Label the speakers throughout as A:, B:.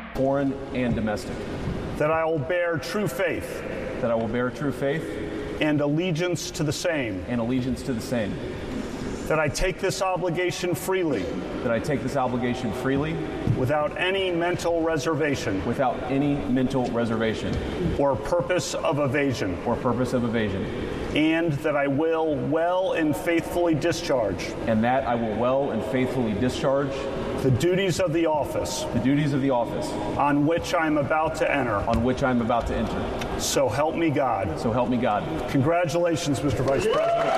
A: foreign and domestic,
B: that I will bear true faith
A: that I will bear true faith
B: and allegiance to the same, that I take this obligation freely without any mental reservation or purpose of evasion, and that I will well and faithfully discharge the duties of the office on which I am about to enter. So help me God. Congratulations, Mr. Vice President.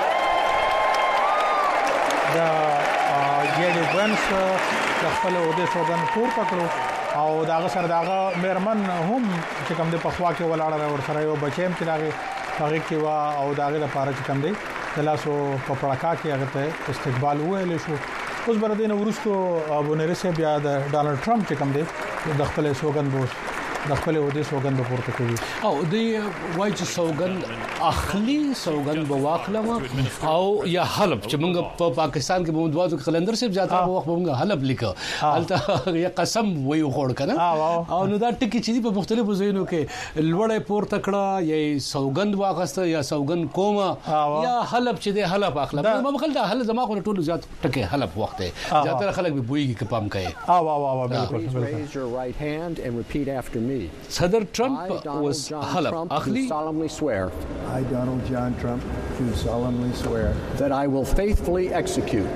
C: جیډي وینس د خپل عہده سوګن پورته کړو او داغه سره داغه مېرمن هم چې کوم د پخوا کې ولاړه ور سره یو بچیم چې داغه هغه کې وا او داغه لپاره چې کوم دی تلاسو په پړکا کې هغه ته استقبال ویل شو. اوس بر دین ورستو ابونری سه بیا د ډانلډ ټرمپ چې کوم دی د خپل سوګن بوس د خپل عہده سوګن پورته کوي
D: او دی وای چې سوګن اخلي سوګن بواخلم او یا حلب چې موږ په پاکستان کې بمدوازو کلندر سره زیاته وخت موږ حلب لیکه حالته یا قسم وی خوړ کنه او نو دا ټکی چې په مختلفو ځایونو کې لوړې پورته کړه یا سوګند واغسته یا سوګن کومه یا حلب چې دی حلب اخلم ما بخل دا حل زما خو ټولو زیات ټکی حلب وخت دی زیاتره خلک به بوئږي کې پام کوي
C: بالکل
E: raise your right hand and repeat after me.
D: صدر ټرمپ was حلب اخلي
E: solemnly swear
F: I, Donald John Trump, do solemnly swear
E: that I will faithfully execute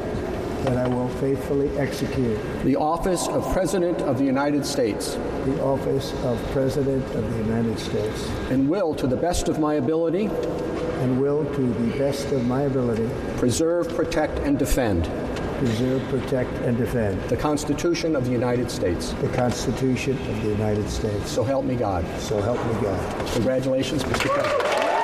E: the office of President of the United States and will to the best of my ability preserve, protect and defend the Constitution of the United States. So help me God. Congratulations, Mr. President.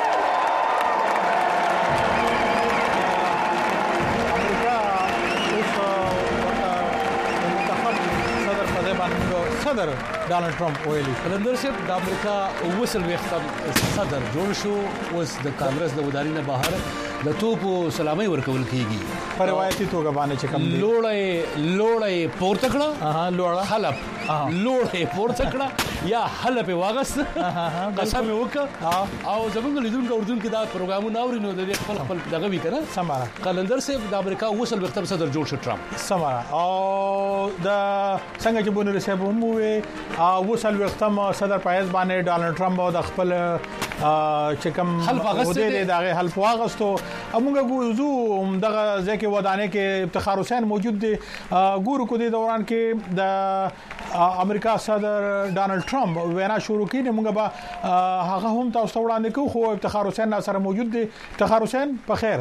C: صدر ډانلډ ټرمپ ویلي
D: کلندر صاحب د امریکا وصل وختم صدر جوړ شو اوس د کانګرس د ودانۍ نه بهر د توپو سلامي ورکول کیږي
C: په روایتي توګه باندې چې کوم
D: لوړې پورته کړه
C: لوړه
D: حلب لوړې پورته کړه یا حلب واغست قسم وکړه او زمونږ لیدونکو اردن کې دا پروګرامونه اورینو د خپل دغه وی کنه
C: سماره
D: کلندر صاحب د امریکا وصل وختم صدر جوړ شو ټرمپ
C: سماره او د څنګه چې بونری صاحب هم وې وصل وختم صدر پایز باندې ډانلډ ټرمپ او د خپل چې کوم ودې دغه حلف واغستو موږ ګورو دغه ځکه ودانې کې افتخار حسین موجود دي ګورو کو دي دوران کې د امریکا صدر ډانلډ ټرمپ وینا شروع کړي موږ به هغه هم تاسو وړاندې کوو خو افتخار حسین سره موجود دي. افتخار حسین په خیر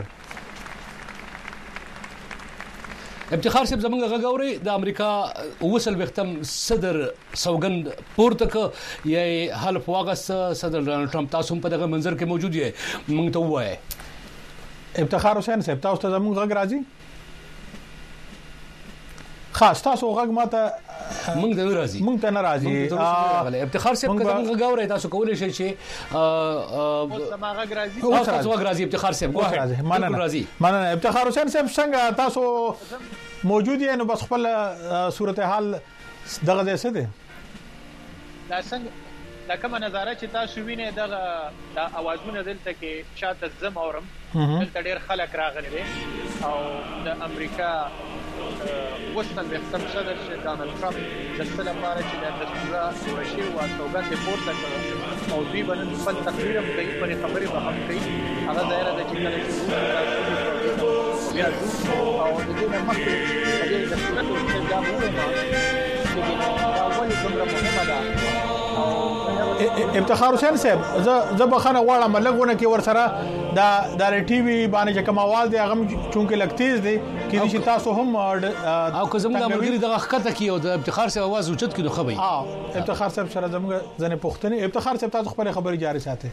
D: افتخار صاحب زمونږ غاوري د امریکا وصل وختم صدر سوګند پورته ک یا حلف واغست صدر ډانلډ ټرمپ تاسو په دغه منظر کې موجود یې موږ ته وایي
C: افتخار حسین صاحب تاسو ته زموږ غږ راځي خاص تاسو غږ ماته
D: موږ ته ناراضي افتخار صاحب کله موږ غاوري تاسو کولای شئ چې تاسو غږ راځي افتخار صاحب
C: مننه افتخار حسین صاحب څنګه تاسو موجود یې نو بس خپل صورتحال دغه څه ده
G: دا څنګه دا کومه نظاره چې تاسو وینئ دغه اوازونه دلته کې شاته زم اورم دلته ډېر خلک راغلي دي او د امریکا وستن وختم صدر ډانلډ ټرمپ د خپل لپاره چې د دستور ورشي او توګه پورته کړو او دوی باندې خپل تقریر هم کوي په خبرې به هم کوي هغه ظاهر ده چې کله چې بیا او د دې نه مخکې د دې دستور ته دا وایي چې دا ولې څومره مهمه ده.
C: افتخار حسین صاحب زه بخنه غواړم لګونه کې ورسره د ټي وي باندې کوم आवाज دی هغه چونکه لګتیز دی کې چې تاسو هم
D: او که زموږ مرګري دغه خطه کې او د افتخار صاحب आवाज اوچت کړي خو به
C: افتخار صاحب سره زموږ ځنه پښتني افتخار صاحب تاسو خپل خبري جاري ساتي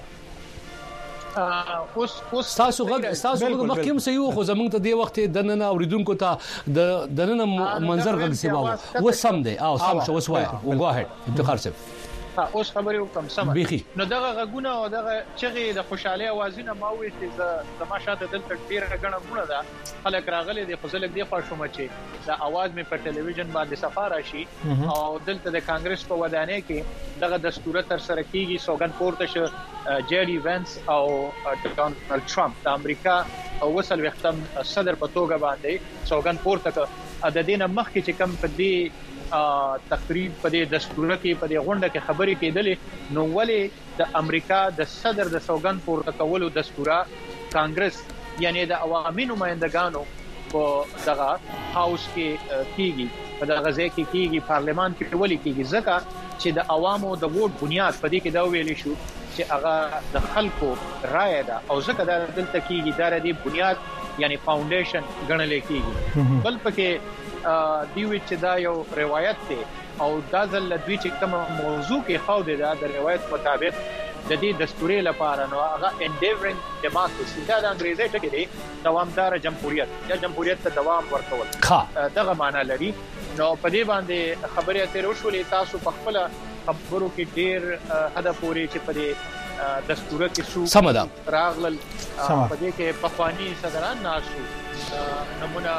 D: اوس تاسو مخکې سيو خو زمونږ ته دی وخت دننه اوریدونکو ته د دننه منظر غږ سیوا و سم دی او سم شو وسوای و go ahead افتخار صاحب
G: اوس خبرې وکم سم
D: بيخي
G: نو دغه غږونه او دغه چغې د خوشاله اوازونه ما وې چې زما شاته دلته ډیره غنه غونه ده خلک راغلي دي خو زلک دی خوشوم چې دا आवाज می په ټلویزیون باندې سفاره شي او دلته د کانګرس په ودانۍ کې دغه دستور تر سره کیږي سوګن پورته شو جيري وینس او ډونالد ټرمپ د امریکا او وصل وختم صدر په توګه باندې سوګن پورته د دینه مخکې چې کم په دې تقریب په دې دستور کې په دې غونډه کې خبرې کېدلې نو ولې د امریکا د صدر د سوګن پورته کولو دستور کانګرس یعنی د عوامي نمائندګانو په دغه هاوس کې کیږي په دغه ځای کې کیږي پارلمان کې ولې کیږي ځکه چې د عوامو د ووټ بنیاد په دې کې دا ویل شو چې هغه د خلکو رائے ده او ځکه دا دلته کیږي دا د بنیاد یعنی فاونډیشن ګڼل کیږي بل پکې دیوی چې دا یو روایت دی او دا ځل دوی چې کوم موضوع کې خو د روایت مطابق د دې دستوري لپاره نو هغه انډیورینګ ډیموکراسي دا د انګریزي ټکی دی دوامدار جمهوریت یا جمهوریت ته دوام ورکول دغه معنی لري نو په دې باندې خبرې اترې وشولې تاسو په خپل خبرو کې ډیر هدف پوري چې په دې دستور کې شو
D: سمدا
G: راغلل په دې کې پخوانی صدران ناشو نمونه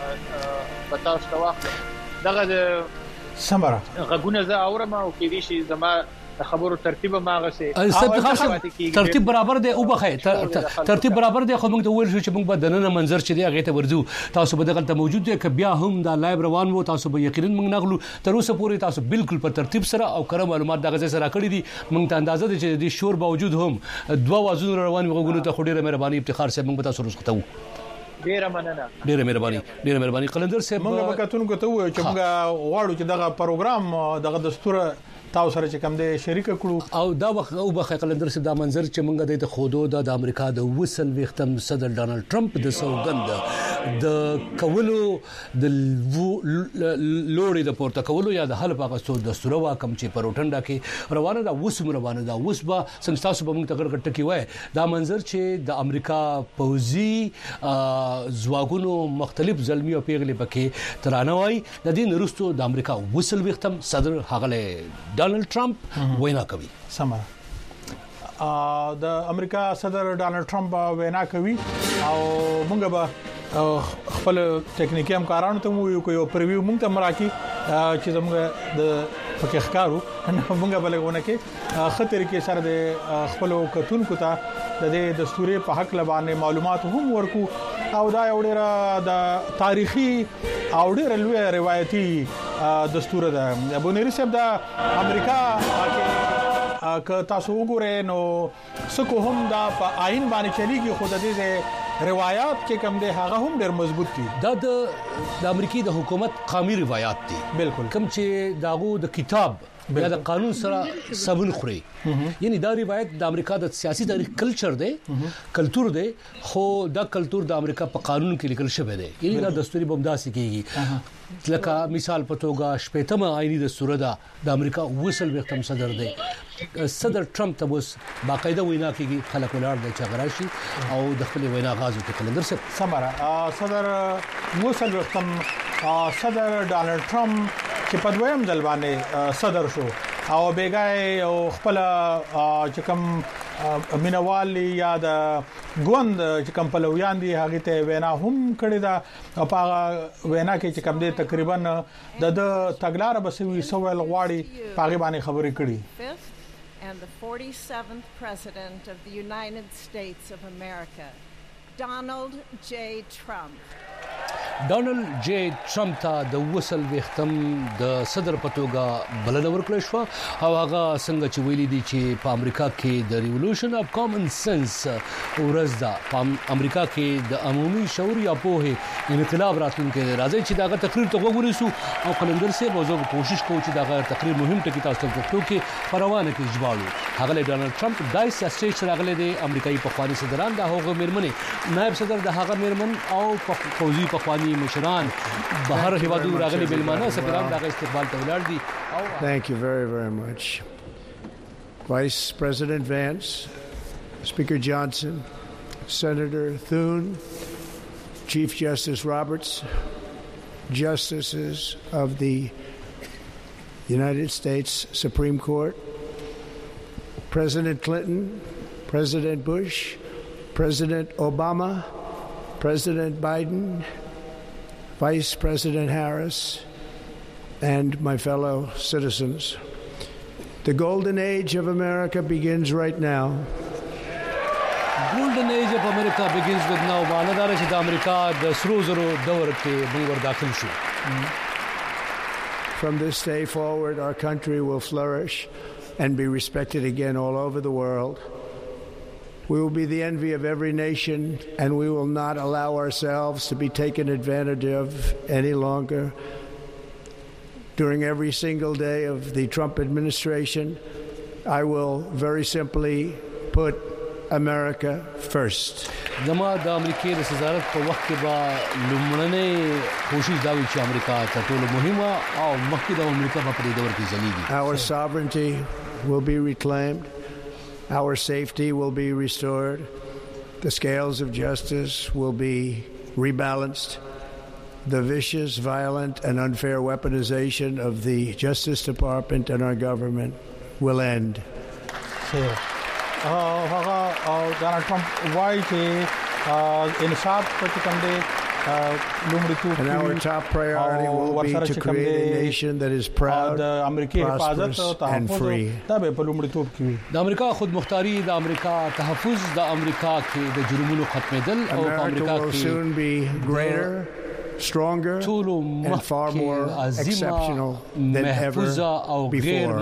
G: پتاوس کا وخت دغه
C: سمره
G: غږونه زه اورم او کې دي شي زما خبرو ترتیب ماغه سي
D: ترتیب برابر دی او بخې ترتیب برابر دی خو موږ ته ویل شو چې موږ به دننه منظر چې دی هغه ته ورځو تاسو به دغه موجود دی ک بیا هم دا لایو روان وو تاسو به یقینا موږ نغلو تر اوسه پورې تاسو بالکل په ترتیب سره او کره معلومات دغه ځای سره کړی دي موږ ته اندازه دي چې د شور باوجود هم دوه وازونه روان وغوګونو ته خډيره مهرباني افتخار سره موږ به تاسو رسختو
G: ډیره مننه
D: ډیره مهرباني قلندر صاحب
C: موږ به کتونکو ته وایو چې موږ غواړو چې دغه پروګرام دغه دستور تاسو سره چې کوم د شریک کړو
D: او دا وخت او بخې قلندر صاحب دا منظر چې موږ د خودو د امریکا د وصل وختم صدر ډونالد ټرمپ د سوګند د کولو د لوري د پورته کولو یا د حل پاکستو دستور واکم چې پروټنډا کې روانه دا وسبا سنستاسو به موږ تګړ کټ کی وای دا منظر چې د امریکا پوزي زواګونو مختلف ظلمي او پیغلي پکې ترانه وای د دې نرستو د امریکا وصل وختم صدر هغه ډونالد ټرمپ وینا کوي
C: سمه د امریکا صدر ډونالد ټرمپ وینا کوي او موږ به خپل ټیکنیکی همکارانو ته یو پریویو موږ ته مراکي چې زموږ د پکې ښکارو موږ به لګونه کې خطر کې سره د خپل کتونکو ته د دې دستوري په حق لبانې معلومات هم ورکو او دا یو ډیر د تاریخي او ډیر لوی روایتي دستور ده ابونری صاحب د امریکا کې که تاسو وګورئ نو څوک هم دا په آئین باندې چلیږي خود دې روایت کې کم دي هغه هم ډیر مضبوط دي
D: دا د امریکای د حکومت قومي روایت دي
C: بالکل
D: کوم چې داغو د کتاب یا د قانون سره سبن خوري یعنی دا روایت د امریکا د سیاسي تاریخ کلچر دی کلچر دی خو دا کلچر د امریکا په قانون کې لیکل شوی دی یعنی دا دستوري بمداسي کیږي لکه مثال په توګه شپږمه آئینی دستور ده د امریکا وصل وختم صدر دی صدر ټرمپ ته اوس باقاعده وینا کوي خلک ولر د چغراشي او د خپل وینا غاز ته کلندر صاحب
C: سمره صدر وصل وختم صدر ډونالد ټرمپ چې په دویم ځل باندې صدر شو او بیګای او خپل چې کوم مینوالي یا د ګوند چې کوم پلویان دي هغه ته وینا هم کړی دا او په وینا کې چې کوم دي تقریبا د تګلار بسوي سوال غواړي پاغي باندې خبرې کړي
H: and the 47th president of the United States of America, Donald J. Trump.
D: ډونالد جی ټرمپ ته د وصل وختم د صدر پتوګه بلنه ورکړل شو او هغه څنګه چې ویلي دي چې په امریکا کې د ریولوشن اف کامن سنس ورځ ده په امریکا کې د عمومي شعور یا پوهه انقلاب راتلونکي راځي چې داغه تقریر ته وګورئ او قلندر صاحب موضوع کوشش کوي چې داغه تقریر مهم ټکی تاسو ته پښتو کې پروانه کې ژباړو هغه ډونالد ټرمپ دای سیاسي راغلي دي امریکایي پخوانی صدران د هغه میرمنې نائب صدر د هغه میرمن او فوزي پخوانی مشران بهر هیوادو راغلي بلمانه سفیران دغه استقبال ته ولاړ دي.
E: Thank you very, very much. Vice President Vance, Speaker Johnson, Senator Thune, Chief Justice Roberts, Justices of the United States Supreme Court, President Clinton, President Bush, President Obama, President Biden, Vice President Harris, and my fellow citizens. The golden age of America begins right now.
D: Golden age of America begins with now. Manadara چې د امریکا د سرو زرو دور کې موږ ور داخل شو.
E: From this day forward, our country will flourish and be respected again all over the world. We will be the envy of every nation, and we will not allow ourselves to be taken advantage of any longer. During every single day of the Trump administration, I will very simply put America first.
D: زما د امریکای د صدارت په وخت کې به لومړنۍ کوشش دا وي چې امریکا تر ټولو مهمه او مخکې د امریکا په دې دور کې ځلیږي.
E: Our sovereignty will be reclaimed. Our safety will be restored. The scales of justice will be rebalanced. The vicious, violent, and unfair weaponization of the Justice Department and our government will end.
C: Donald Trump why insaf
E: and our top priority will be to create a nation that is proud, prosperous, and free.
D: د امریکا خود مختاری د امریکا تحفظ د امریکا کې د جرمونو ختمېدل او په امریکا
E: will soon be greater, stronger, and far more exceptional than ever before.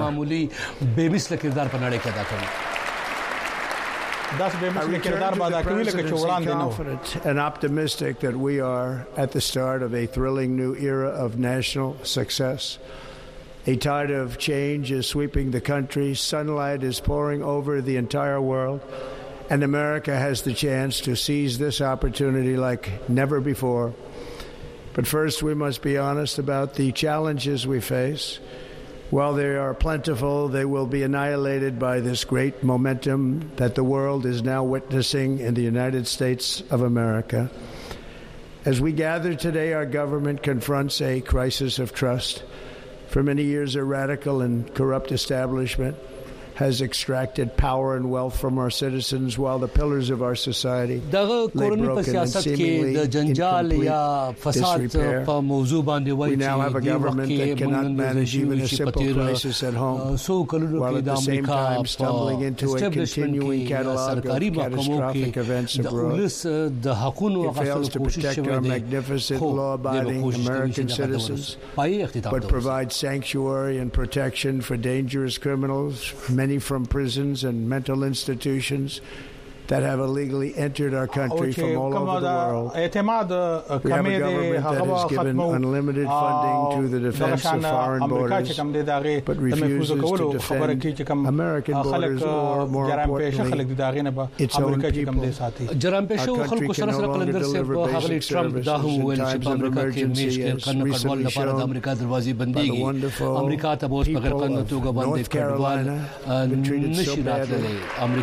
E: I confident and optimistic that we are at the start of a thrilling new era of national success. A tide of change is sweeping the country. Sunlight is pouring over the entire world. And America has the chance to seize this opportunity like never before. But first, we must be honest about the challenges we face. While they are plentiful, they will be annihilated by this great momentum that the world is now witnessing in the United States of America. As we gather today, our government confronts a crisis of trust. For many years, a radical and corrupt establishment has extracted power and wealth from our citizens while the pillars of our society lay broken and seemingly in complete disrepair. We now have a government that cannot manage even a simple crisis at home, while at the same time stumbling into a continuing catalog of catastrophic events abroad. It fails to protect our magnificent, law-abiding American citizens, but provides sanctuary and protection for dangerous criminals, many from prisons and mental institutions that have illegally entered our country from all over the world. We have a government that has given unlimited funding to the defense of foreign borders, but refuses to defend American borders or, more importantly, its own people. Our country can no longer deliver basic services in times of emergency, as recently shown by the wonderful people of North Carolina, been treated so badly.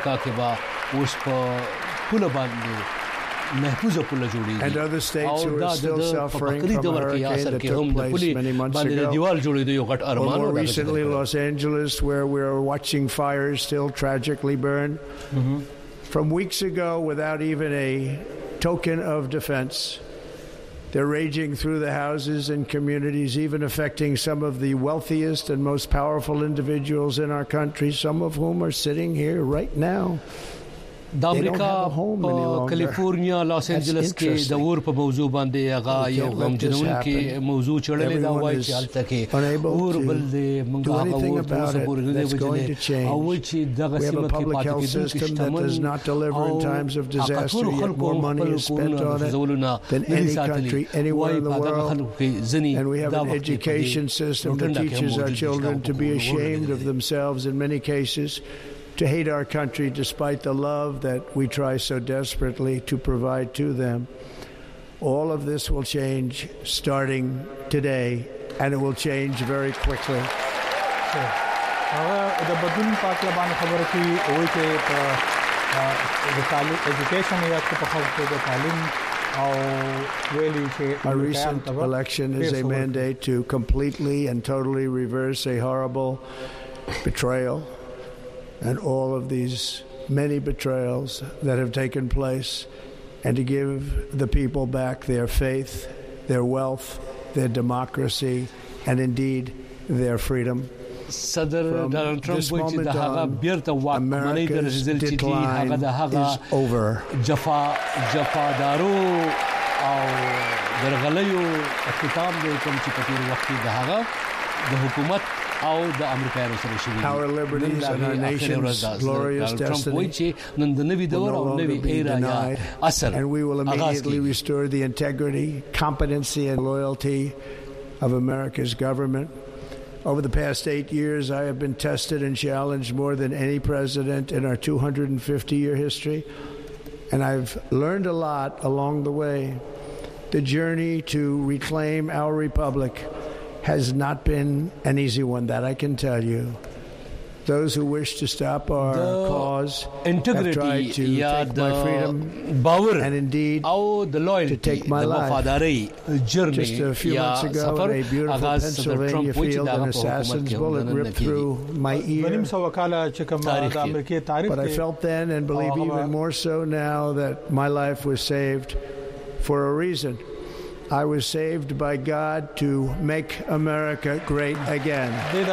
E: And other states who are still suffering from a hurricane that took place many months ago. Or more recently, Los Angeles, where we're watching fires still tragically burn. From weeks ago, without even a token of defense, they're raging through the houses and communities, even affecting some of the wealthiest and most powerful individuals in our country, some of whom are sitting here right now.
D: د امریکا په کالیفورنیا لاس انجلس کې د اور په موضوع باندې هغه یو غمجنونکې موضوع چړلې دا وایي چې حالت کې اور بل دې موږ هغه اور په سبور نه وجلې او چې دغه سیمه کې پاتې کېدونکې
E: and we have an education system that teaches our children to be ashamed of themselves in many cases, to hate our country despite the love that we try so desperately to provide to them. All of this will change starting today, and it will change very quickly. Our recent election is a mandate to completely and totally reverse a horrible betrayal, and all of these many betrayals that have taken place, and to give the people back their faith, their wealth, their democracy, and indeed their freedom.
D: صدر ډانلډ ټرمپ وایي چې د هغه بیرته واکمنۍ د رسیدل چې دی هغه د هغه جفادارو او درغلیو اختتام دی کوم چې په تیر وخت د هغه د حکومت او د امریکایانو سره شوی
E: our liberties and our nation's glorious destiny
D: نن د نوي دور او نوي ایرا یا اصل
E: and we will immediately restore the integrity, competency and loyalty of America's government. Over the past 8 years, I have been tested and challenged more than any president in our 250-year history, and I've learned a lot along the way. The journey to reclaim our republic has not been an easy one, that I can tell you. Those who wish to stop our cause have tried to take my freedom and indeed to take my life. Just a few months ago, in a beautiful Pennsylvania field, an assassin's bullet ripped through my ear. But I felt then, and believe even more so now, that my life was saved for a reason. I was saved by God to make America great again.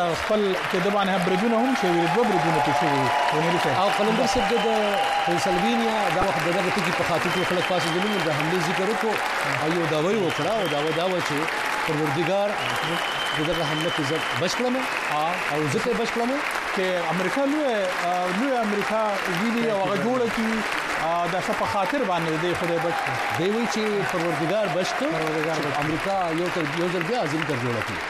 D: او قلندر صاحب د پنسلوانیا دا وخت دغه ټکی په خاطر کې خلک پاسې دلته د حمله ذکر وکړو ایو دا وی وکړه او دا و چې پروردګار دغه حمله کې زړه بچکلم او ځکه بچکلم
C: چې امریکا لوی امریکا ویلي او هغه جوړه کی دا څه په خاطر باندې دی خدای بچ
D: دی وی چې پروردګار بچو امریکا یو ځل بیا ځین تر جوړه کی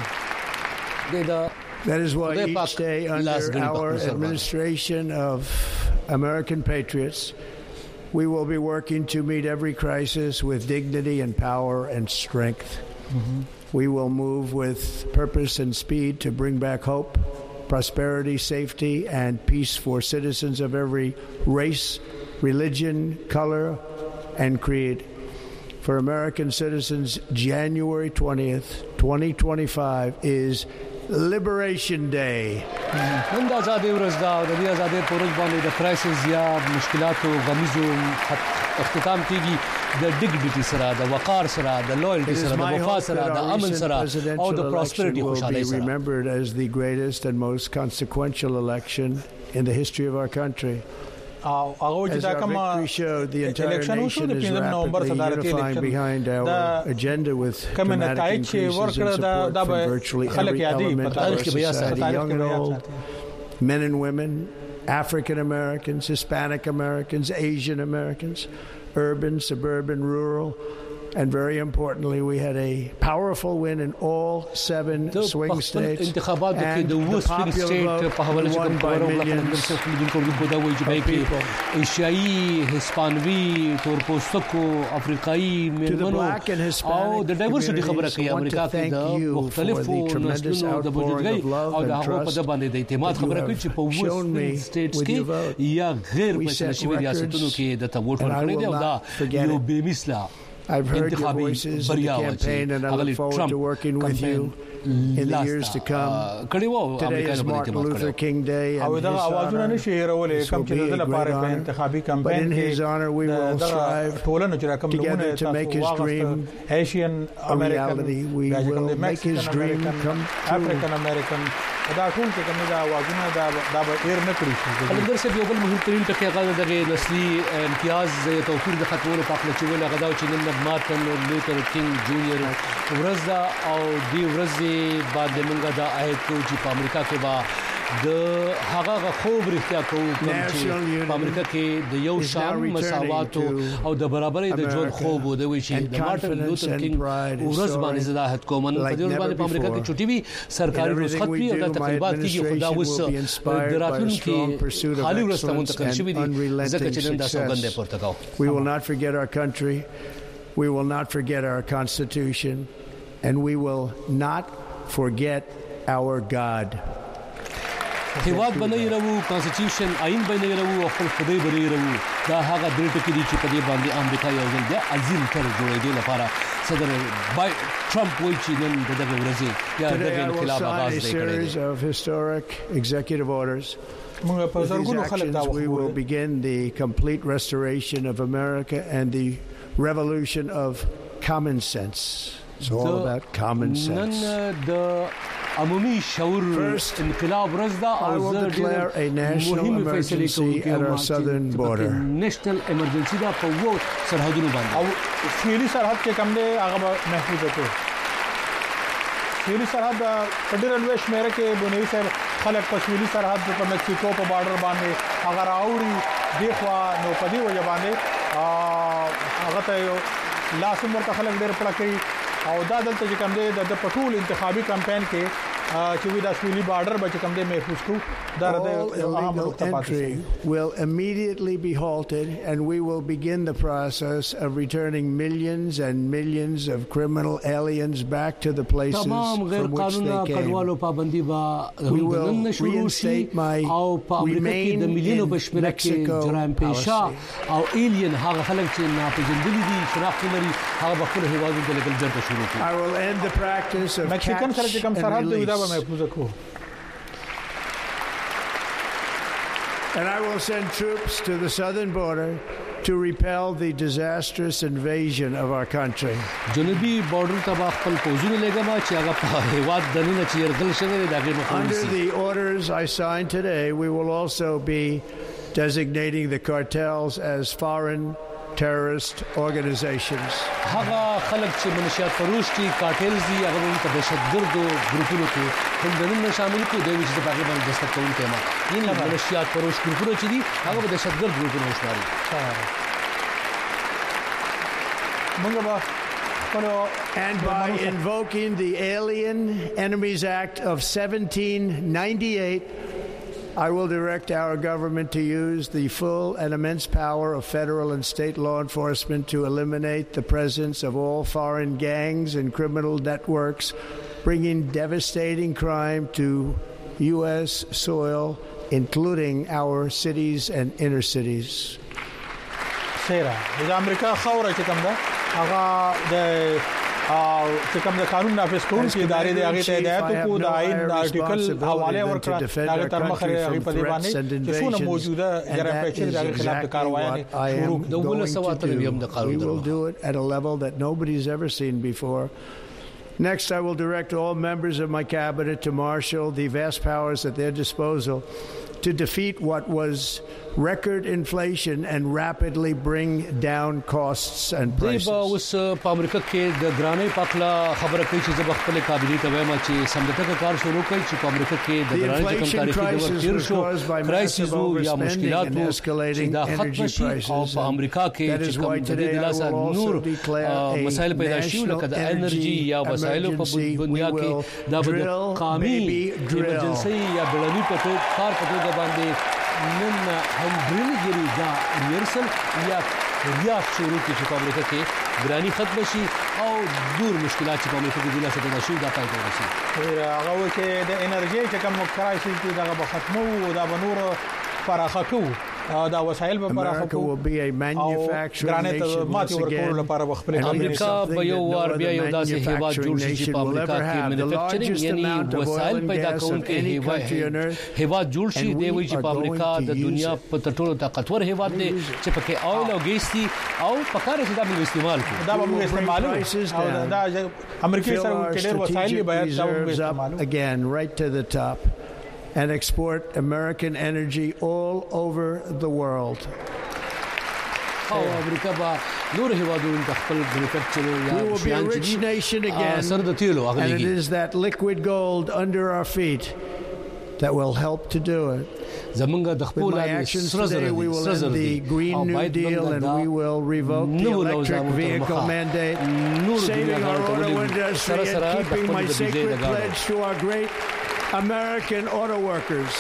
E: That is why each day under our administration of American patriots, we will be working to meet every crisis with dignity and power and strength. We will move with purpose and speed to bring back hope, prosperity, safety, and peace for citizens of every race, religion, color, and creed. For American citizens, January 20th, 2025 is Liberation Day.
D: نن د آزادۍ ورځ ده او د دې آزادۍ په ورځ باندې د کرایسس یا مشکلاتو غمیزو اختتام کیږي د ډیګنیټي سره د وقار سره د لویالټي سره د وفا سره د امن سره او د پراسپریټي خوشحالۍ سره
E: remembered as the greatest and most consequential election in the history of our country.
C: او هغه چې دا کوم
E: الیکشن وشو د 15 نومبر صدارتي الیکشن behind our agenda with
C: نتایج چې ورکړه دا به خلک یادې په تاریخ کې بیا ساتي
E: men and women, African Americans, Hispanic Americans, Asian Americans, urban, suburban, rural. And very importantly, we had a powerful win in all 7 swing states. And the popular vote won by millions of people. To the black and Hispanic communities, I want to thank you for the tremendous outpouring of love and trust that you have shown me with your vote. We set records, and I will not forget it. I've heard your voices in the campaign, and I look forward to working with you in the years to come. Today is Martin Luther King Day, and but in his honor, we will strive together to make his dream a reality. We will make his dream come true.
C: African American دا ټول چې کومه دا واجونه دا به ایر نه کړی شي
D: قلندر صاحب یو بل مهم ترين ټکی هغه دغه نسلي امتیاز توفیر د خطرونو په خپل چول هغه دا چې نن مارټن لوتر کینګ جونیئر ورځ او دی ورځ باندې موږ دا آیت چې په امریکا کې با د هغه خوب رښتیا کوو چې په امریکا کې د یو شان مساوات او د برابرۍ د ژوند خوب د وی چې د مارټن لوتر کینګ ورځ باندې زداحت کومن په دې باندې په امریکا کې چټي وی سرکاري رخصت وی او د تقریبات کې خدا وس دراتون کې خالي ورځ ته منتقل شوې دي ځکه چې نن دا سوګند پورته کاو
E: We will not forget our country. We will not forget our constitution, and we will not forget our God.
D: هیواد باندې راو کانسټیټیوشن آئین باندې راو خپل خدای باندې راو دا هغه درې ټکي دي چې په دې باندې امریکا یو ځل بیا عظیم تر جوړېدو لپاره صدر ټرمپ وایي چې نن دغه ورځې یا دغه انقلاب آغاز دی کړی
E: دی. Of historic executive orders.
C: موږ په زرګونو خلک دا
E: we will begin the complete restoration of America and the revolution of common sense. It's all about common sense.
D: نن د عمومي شعور انقلاب ورځ ده او
E: زه declare a national emergency at our southern border.
D: نېشنل ایمرجنسي دا په وو سرحدونو باندې
C: او سیمه سرحد کې کوم دی هغه محفوظ وکړو. سیمه سرحد په ډېر لوی شمېر کې بونوي سره خلک په سیمه سرحد په مکسیکو په بارډر باندې هغه راوړي دیخوا نو په دې وجه باندې هغه ته لاسم ورته خلک ډېر پړه کوي او دا دلته چې کوم دی د پټول انتخابي کمپاین کې چې وی د سویلي بارډر به کوم دی محفوظ کو دا د
E: entry will immediately be halted and we will begin the process of returning millions and millions of criminal aliens back to the places from which they came. We will reinstate my remain in Mexico policy.
D: او alien هغه خلک چې ناپېژندلي دي شناخت لري هغه به خپل هیوادونو ته لګل ځل شروع کړي.
E: I will end the practice of
C: Mexican سره چې کوم سرحد دی دا به محفوظ کو.
E: And I will send troops to the southern border to repel the disastrous invasion of our country.
D: جنوبي بارډر ته خپل پوځونه لګما چې هغه په هیواد دننه چې يرغل شوی دی دغه مخاوي.
E: Under the orders I signed today, we will also be designating the cartels as foreign terrorist organizations.
D: هغه خلک چې منشيات فروش دي کارټلز دي هغه په دهشتګردو ګروپونو کې هم دننه شامل کړي دوی چې په هغه باندې دستک کوونکي ما یعنی منشيات فروش ګروپونه چې دي هغه په دهشتګرد ګروپونو شماري.
E: And by invoking the Alien Enemies Act of 1798, I will direct our government to use the full and immense power of federal and state law enforcement to eliminate the presence of all foreign gangs and criminal networks, bringing devastating crime to U.S. soil, including our cities and inner cities.
C: سیرا د امریکا خوره چې کوم ده هغه د چې کوم د قانون نافذ کوونکي ادارې د هغه ته هدایت کو د آئین د آرټیکل حواله ورکړه هغه تر مخه هغه په دی باندې چې څونه موجوده جرم پیښې د خلاف د کاروایي شروع
D: د 1993 د قانون
E: we will do it at a level that nobody's ever seen before. Next, I will direct all members of my cabinet to marshal the vast powers at their disposal to defeat what was record inflation and rapidly bring down costs and prices.
D: دیبا اوس په امریکا کې د ګرانۍ پخلا خبره کوي چې زه خپل کابینې ته وایم چې سمدته کار شروع کړي چې په امریکا کې د ګرانۍ کم تاریخي دور تیر شو کرایسیس یا مشکلات چې دا ختم شي او په امریکا کې چې کوم د دې لاسه نور مسایل پیدا شي لکه د انرژي یا وسایلو په دنیا کې دا به قومي ایمرجنسي یا بلنی په کار په توګه باندې نن هم برنګری دا ریورسل یا ریاض شروع کی چې په امریکا کې ګرانی ختم شي او دور مشکلات چې په امریکا کې د لاسه پیدا شي دا پای ته ورسي.
C: هغه کې د انرژي چې کوم کرایسیس دی دا به ختمو دا به نور فراخه کو دا وسایل به فراخه کو ګرانیت ماتي ورکول لپاره خپل
D: امریکا به یو وار بیا یو داسې هیواد جوړ شي چې په امریکا کې مینوفیکچرینګ یعنی وسایل پیدا کوونکي هیواد جوړ شي دی وی چې په امریکا د دنیا په ټولو طاقتور هیواد دی چې پکې اویل او ګیس دي او پکاره چې دا موږ استعمال کوو
C: دا به موږ استعمالو او دا امریکا سره کې ډېر وسایل به دا موږ استعمالو
E: again right to the top and export American energy all over the world.
D: We will
E: be a rich nation again, and it is that liquid gold under our feet that will help to do it. With my actions today, we will end the Green New Deal and we will revoke the electric vehicle mandate, saving our auto industry and keeping my sacred pledge to our great American auto workers.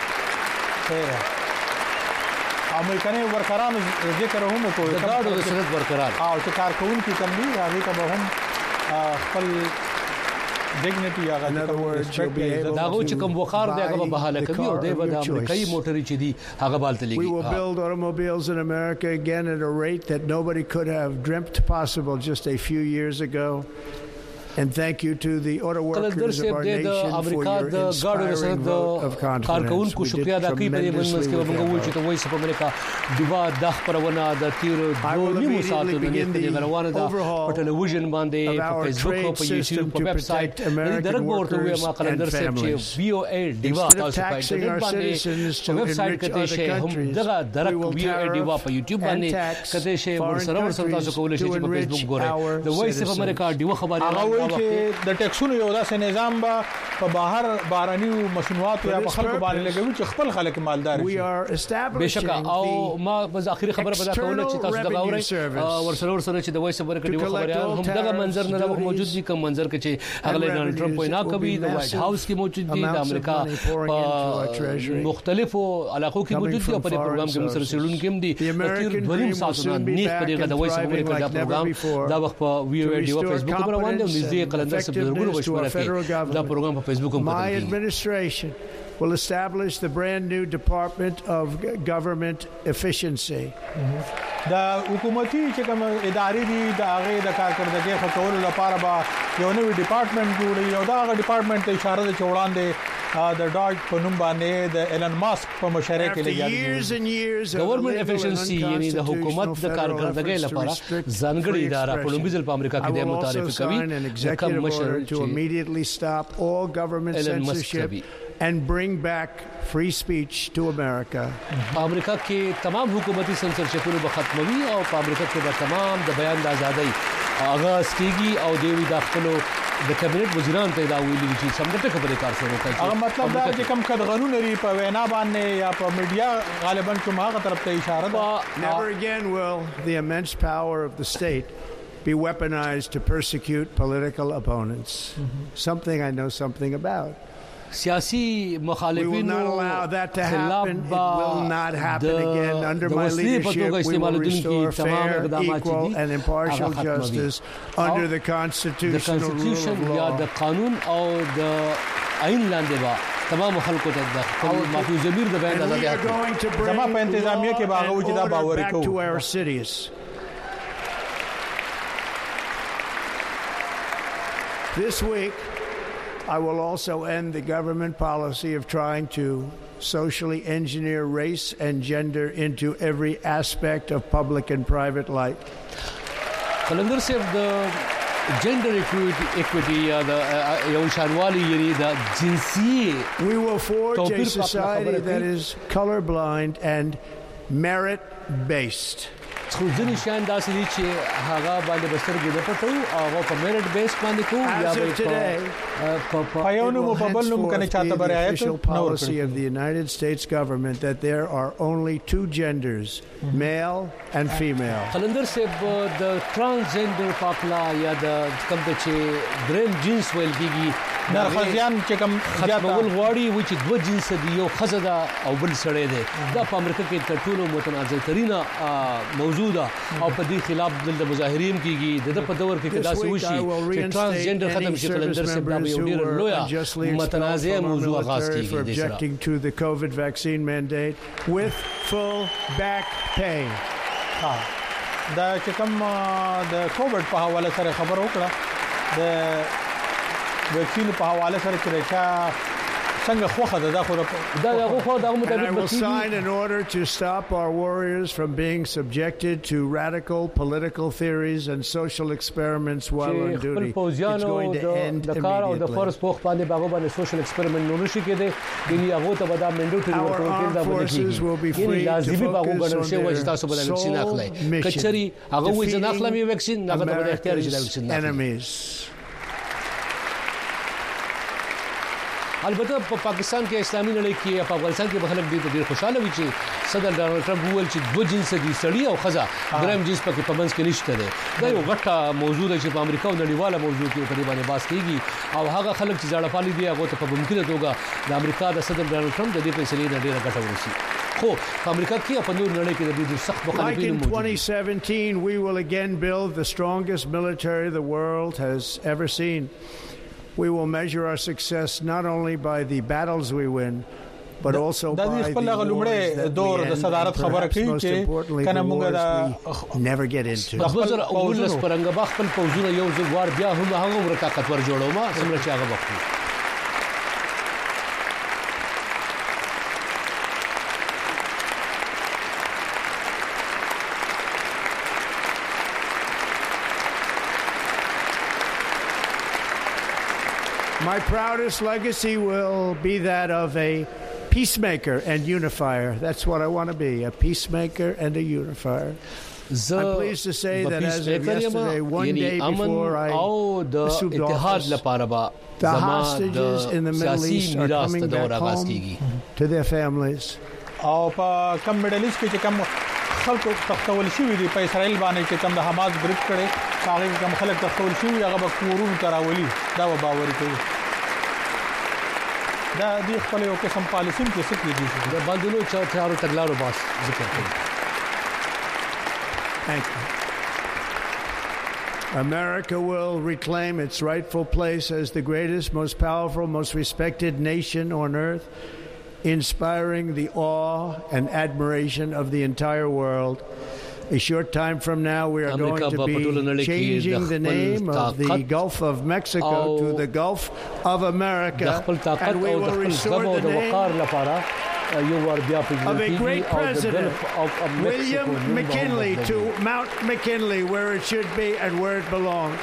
C: امریکایي ورکرانو ذکر هم کوي
D: دا د سرت ورکران
C: او چې کارکونکو کم دي هغه ته به هم خپل dignity
E: In other words, you'll be able
D: دا غو چې کوم وقار دی هغه
E: to
D: به بحاله
E: buy the
D: کوي او
E: car
D: دی
E: of
D: به د
E: your
D: امریکایي
E: choice.
D: موټرې چې دی هغه بالته
E: We will
D: لګي
E: build automobiles in America again at a rate that nobody could have dreamt possible just a few years ago. And thank you to the auto workers of our nation for your inspiring vote of confidence. We did tremendously with that vote. I will immediately begin the overhaul of our trade system to protect American workers and families. Instead of taxing our citizens to enrich other countries, we will tariff and tax foreign countries to enrich our citizens.
C: د ټیکسونو یو داسې نظام به په بهر باراني مسنوات یا په خلکو باندې لګوي چې خپل خلک مالدار شي
D: بشکه او ما په اخیری خبره پدا کوله چې تاسو دا غوړی ورسره چې د وایس خبره کړي خبره هم دغه منظر نه موجود دي کوم منظر کې چې هغه ډونالد ټرمپ وینا کوي د وایټ هاوس کې موجود دي د امریکا په مختلفو علاقو کې موجود دي او په پروګرام کې مسر سیلون کې هم دي تیر دولیم ساتونه نیک په دغه د وایس خبره کړي دا پروګرام دا وخت په وی او ډي او فیسبوک پر باندې نږدې قلندر سره درګورو بشمره کې دا پروګرام په فیسبوک هم
E: My administration will establish the brand new Department of Government Efficiency.
C: دا حکومتي چې کوم ادارې دي د هغه د کارکړدګۍ خټولو لپاره به یو نوی ډپارټمنټ جوړي او دا هغه ډپارټمنټ ته اشاره ده چې وړاندې د ډاج په نوم باندې د ایلن ماسک په مشرۍ کې لګیږي
D: ګورنمنت افیشنسي یعنی د حکومت د کارکړدګۍ لپاره ځانګړي اداره په لومبي ځل په امریکا کې د متعارف کوي
E: کوم مشر to immediately stop all government censorship and bring back free speech to America.
D: امریکا کې تمام حکومتي سنسرشپونه به ختموي او په امریکا کې به تمام د بیان د ازادۍ آغاز کیږي او د داخلو د کابینټ وزیران ته دا ویلي چې سمدته خبرې کار شروع کوي.
C: هغه مطلب دا چې کوم قانون لري په وینا باندې یا په میډیا غالبا کوم هغه طرف ته اشاره ده.
E: Never again will the immense power of the state be weaponized to persecute political opponents. Something I know something about.
D: سیاسي مخالفینو
E: خلاف it will not happen again under my leadership. We will restore fair, equal and impartial justice under the constitutional rule of law.
D: د قانون او د آئین لاندې با تمام خلکو ته د معفو ضمیر د بیان آزادي
C: زما په انتظامیه کې باغو چې دا باور کوو.
E: This week I will also end the government policy of trying to socially engineer race and gender into every aspect of public and private life.
D: Calendar said the gender equity یوشانوالی یعنی د جنسي
E: We will forge a society that is colorblind and merit based.
D: خو ځینې شیان داسې دي چې هغه باندې بسترګې نه پټو هغه په میرټ بیس باندې کو یا
C: په یو نوم په بل نوم کنه چاته برایت
E: official policy of the United States government that there are only two genders, male and female.
D: قلندر صاحب د ترانسجندر پاکلا یا د کوم چې دریم جنس ویل کیږي
C: دا خزيان چې کوم
D: ختمول غواړي و چې دوه جنس دي یو خزه ده او بل سړی دی دا په امریکا کې تر ټولو متنازع ترين موجوده او په دې خلاف د مظاهرین کیږي د په دور کې داسې وشي چې ترانسجندر ختم شي قلندر صاحب دا یو ډیر لوی متنازع موضوع آغاز کیږي
E: objecting to the COVID vaccine mandate with full back pay.
C: دا چې کوم د کووډ په حواله سره خبر وکړه د ویکسین په حواله سره چې څنګه خوخه ده دا خو
D: دا هغه خو دا مطابق
E: will sign an order to stop our warriors from being subjected to radical political theories and social experiments while on duty.
D: It's going to end immediately. The force په باندې باغ باندې social experiment نور شي کېده یعنی هغه ته ودا منډوټری ورکول کېده دا باندې لازمي باغ غنل شي چې تاسو به ویکسین اخلئ کچري هغه وې ځنه اخلم ویکسین هغه ته به اختیار شي دا ویکسین البته په پاکستان کې اسلامي نړۍ کې په افغانستان کې به خلک ډېر خوشاله وي چې صدر ډونالد ټرمپ وویل چې دوه جنس دي سړی او خزه دریم جنس پکې په منځ کې نشته دی دا یو غټه موضوع ده چې په امریکا او نړیواله موضوع کې په دې باندې بحث کیږي او هغه خلک چې ځاړه پالي دي هغه ته په ممکنه توګه د امریکا د صدر ډونالد ټرمپ د دې فیصلې نه ډېره ګټه ورسي خو په امریکا کې په نور نړۍ کې د دې سخت مخالفین
E: موجود دي. In 2017 we will again build the strongest military the world has ever seen. We will measure our success not only by the battles we win, but also by the wars that we end, and perhaps most importantly, the wars we never get into.
D: خپل اولس پرنګ باخ خپل پوزونه یو ځوار بیا هم هغه ور طاقتور جوړو ما سمره چې هغه وخت
E: My proudest legacy will be that of a peacemaker and unifier. That's what I want to be, a peacemaker and a unifier. I'm pleased to say that as of yesterday, one day before I assumed office, the hostages in the Middle East are coming back home to their families.
C: او په کم میډل ایست کې چې کم خلکو تختول شوی دی په اسرائیل باندې چې کم د حماس بریټ کړي هغه کم خلک تختول شوی هغه به کورونو تراولي دا و باور کوي دا د خپل یو قسم پالیسي کې څه کېږي
D: دا باندې چارو تګلارو باس ذکر کوي.
E: Thank you. America will reclaim its rightful place as the greatest, most powerful, most respected nation on earth, inspiring the awe and admiration of the entire world. A short time from now, we are going to be changing the name of the Gulf of Mexico to the Gulf of America, and we will restore the name of a great president, William McKinley, to Mount McKinley, where it should be and where it belongs.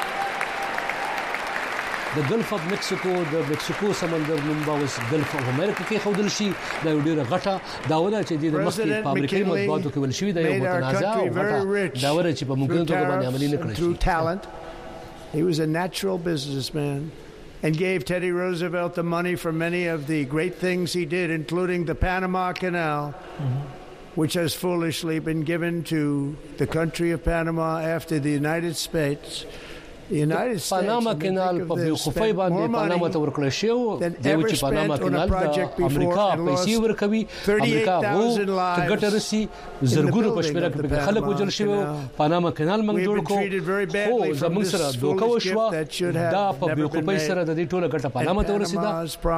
D: The Gulf of Mexico, the Mexico سمندر نوم باوس Gulf of America کې خودل شي دا ډیره غټه داوره چې د مخکې په امریکایي مطبوعاتو کې ول شوی دا یو متنازع او غټه داوره چې په موږ ته باندې عملي نه کړی
E: through talent. He was a natural businessman and gave Teddy Roosevelt the money for many of the great things he did, including the Panama Canal, which has foolishly been given to the country of Panama after the United States. The United States
D: Panama Canal په بیوقوفۍ باندې پاناما ته ورکړل شو دیو چې پاناما کانال د امریکا پیسې ورکوي امریکا وو ټګټ رسی زرګونو پښپره کې خلک وجل شو پاناما کانال موږ جوړ کو خو زموږ سره دوکه وشو دا په بیوقوفۍ سره د دې ټوله ګټه پاناما ته ورسیدا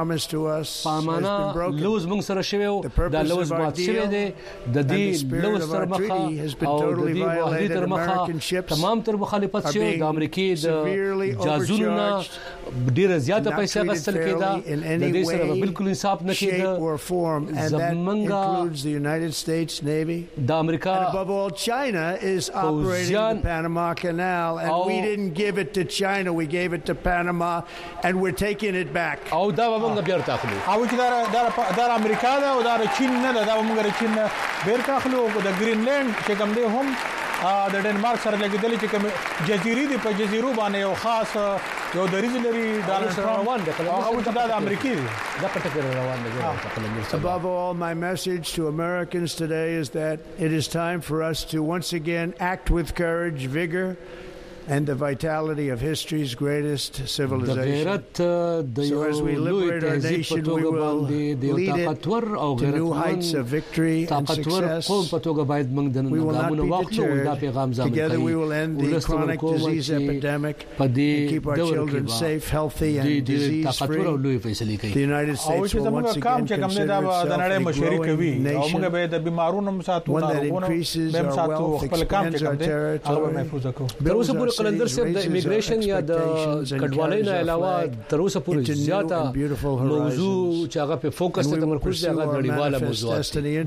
D: پاناما لوز موږ سره شوی دا لوز مات شوی دی د دې لوز تر مخه او د دې وحدت تر مخه تمام تر مخالفت شوی د امریکای جازونه ډیره زیاته پیسې غسل کېده د دې سره بالکل انصاف نه کېده زمونږه
E: the United States Navy
D: د امریکا
E: and above all China is operating the Panama Canal and we didn't give it to China, we gave it to Panama and we're taking it back.
D: او دا موږ بیا تاخلو
C: او چې دا امریکا دا او دا چین نه دا موږ چین بیر تاخلو د ګرینلند چې کوم دی هم د ډنمارک سره لګیدل چې کوم جزيري دی په جزيرو باندې یو خاص یو دریځ لري ډالر روان دی او دا د امریکای
D: دا پټکر روان دی.
E: Above all, my message to Americans today is that it is time for us to once again act with courage, vigor, and the vitality of history's greatest civilization. So as we liberate our nation, we will lead it to new heights of victory and success. We will not be deterred. Together we will end the chronic disease epidemic and keep our children safe, healthy, and disease-free. The United States will once again consider itself a growing nation, one that increases our wealth, expands our territory, builds our
D: قلندر صاحب د امیګریشن یا د کډوالۍ نه علاوه تر اوسه پورې زیاته موضوع چې هغه په فوکس ته تمرکز دی هغه نړیواله موضوعات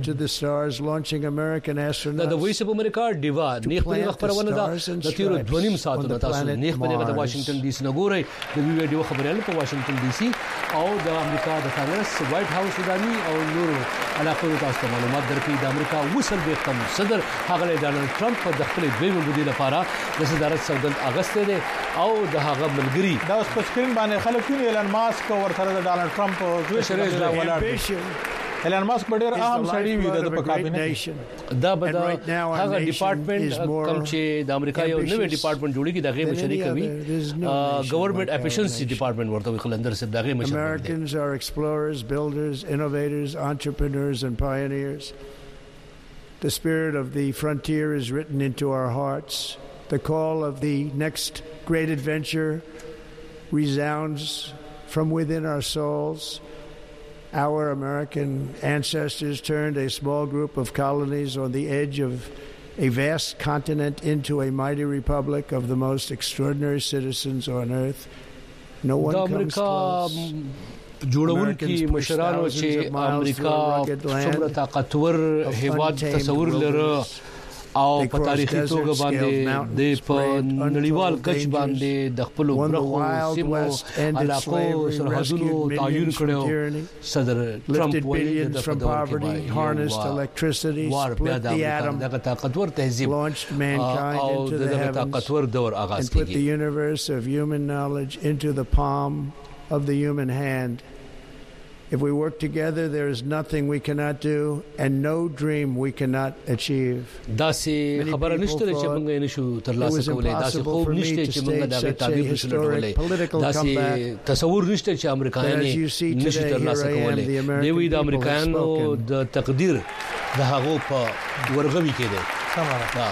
D: د وایس اف امریکا ډیوا نیخ په خبرونه ده د تیرو 2.5 ساعتونو تاسو نیخ په د واشنگټن ډي سي نه ګورئ د ویډیو خبرونه په واشنگټن ډي سي او د امریکا د کانګرس وایټ هاوس وداني او نور علاقو تاسو ته معلومات درکړي د امریکا وصل به کم صدر هغه ډانلډ ټرمپ په خپل دویمه مودې لپاره د صدارت اگست دی او د هغه ملګری
C: دا اوس په سکرین باندې خلک ویني ایلن ماسک او ورته د ډانلډ ټرمپ دوی سره ولاړ ایلن ماسک ډېر اهم سړی وي د کابینه
D: دا به د هغه ډپارټمنټ کوم چې د امریکا یو نوې ډپارټمنټ جوړیږي دغه مشري کوي ګورنمنت افیشنسي ډپارټمنټ ورته خلندر صاحب دغه مشري
E: Americans are explorers, builders, innovators, entrepreneurs and pioneers. The spirit of the frontier is written into our hearts. The call of the next great adventure resounds from within our souls. Our American ancestors turned a small group of colonies on the edge of a vast continent into a mighty republic of the most extraordinary citizens on earth. No one comes close.
D: جوړونکي مشرانو چې امریکا څومره طاقتور هیواد تصور لري او په تاریخي توګه باندې د نړیوال کچ باندې د خپل برخو سیمو علاقو سرحدونو تعین کړو صدر ټرمپ وایي د دغه طاقتور تهذیب او دغه طاقتور دور آغاز کیږي.
E: Put the universe of human knowledge into the palm of the human hand. If we work together, there is nothing we cannot do and no dream we cannot achieve.
D: داسې خبره نشته چې موږ نشو ترلاسه کولای، داسې خوب نشته چې موږ دغه تعبیر نشو لرلای، داسې تصور نشته چې امریکایان نشي ترلاسه کولای. دوی د امریکایانو د تقدیر د هغو په ورغوي کې ده.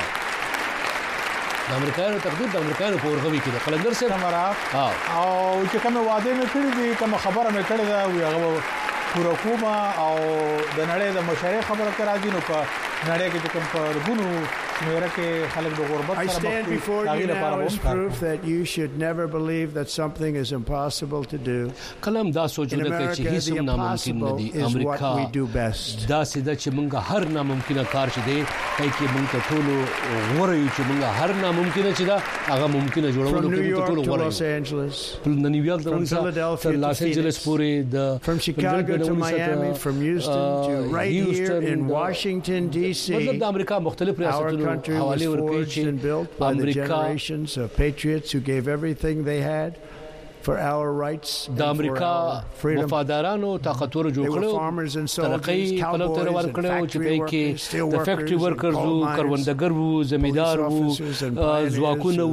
D: د امریکایانو تقدیر د امریکایانو په ورغوي کې ده. قلندر صاحب
C: او چې کوم وعده مې کړی دي، کوم خبره مې کړې ده، هغه پوره کوم او د نړۍ د مشاري خبره کرا دي. نو په نړۍ کې کوم په رګونو شمیره کې خلک د غربت
E: سره مخ دي. I stand before you now as proof that you should never believe that something is impossible to do.
D: کلام دا سوچونه کوي چې هیڅ ناممکن نه دي. امریکا دا سیده چې موږ هر ناممکن کار چې دی کوي کې موږ ته ټول غوړی چې موږ هر ناممکن چې دا هغه ممکنه جوړولو کې موږ ټول غوړی. د نیویارک د ونیسا تر لاس انجلس پورې د
E: from Chicago to Miami, from Houston to right here in Washington D.C.
D: مطلب د امریکا مختلف ریاستونو
E: country was forged and built by the generations of patriots who gave everything they had for our rights and for our freedom.
D: وفادارانو طاقتور جوړ کړو ترقی په لور تر ور کړو چې په کې د فیکټری ورکرز او کروندګر وو زمیدار وو ځواکونه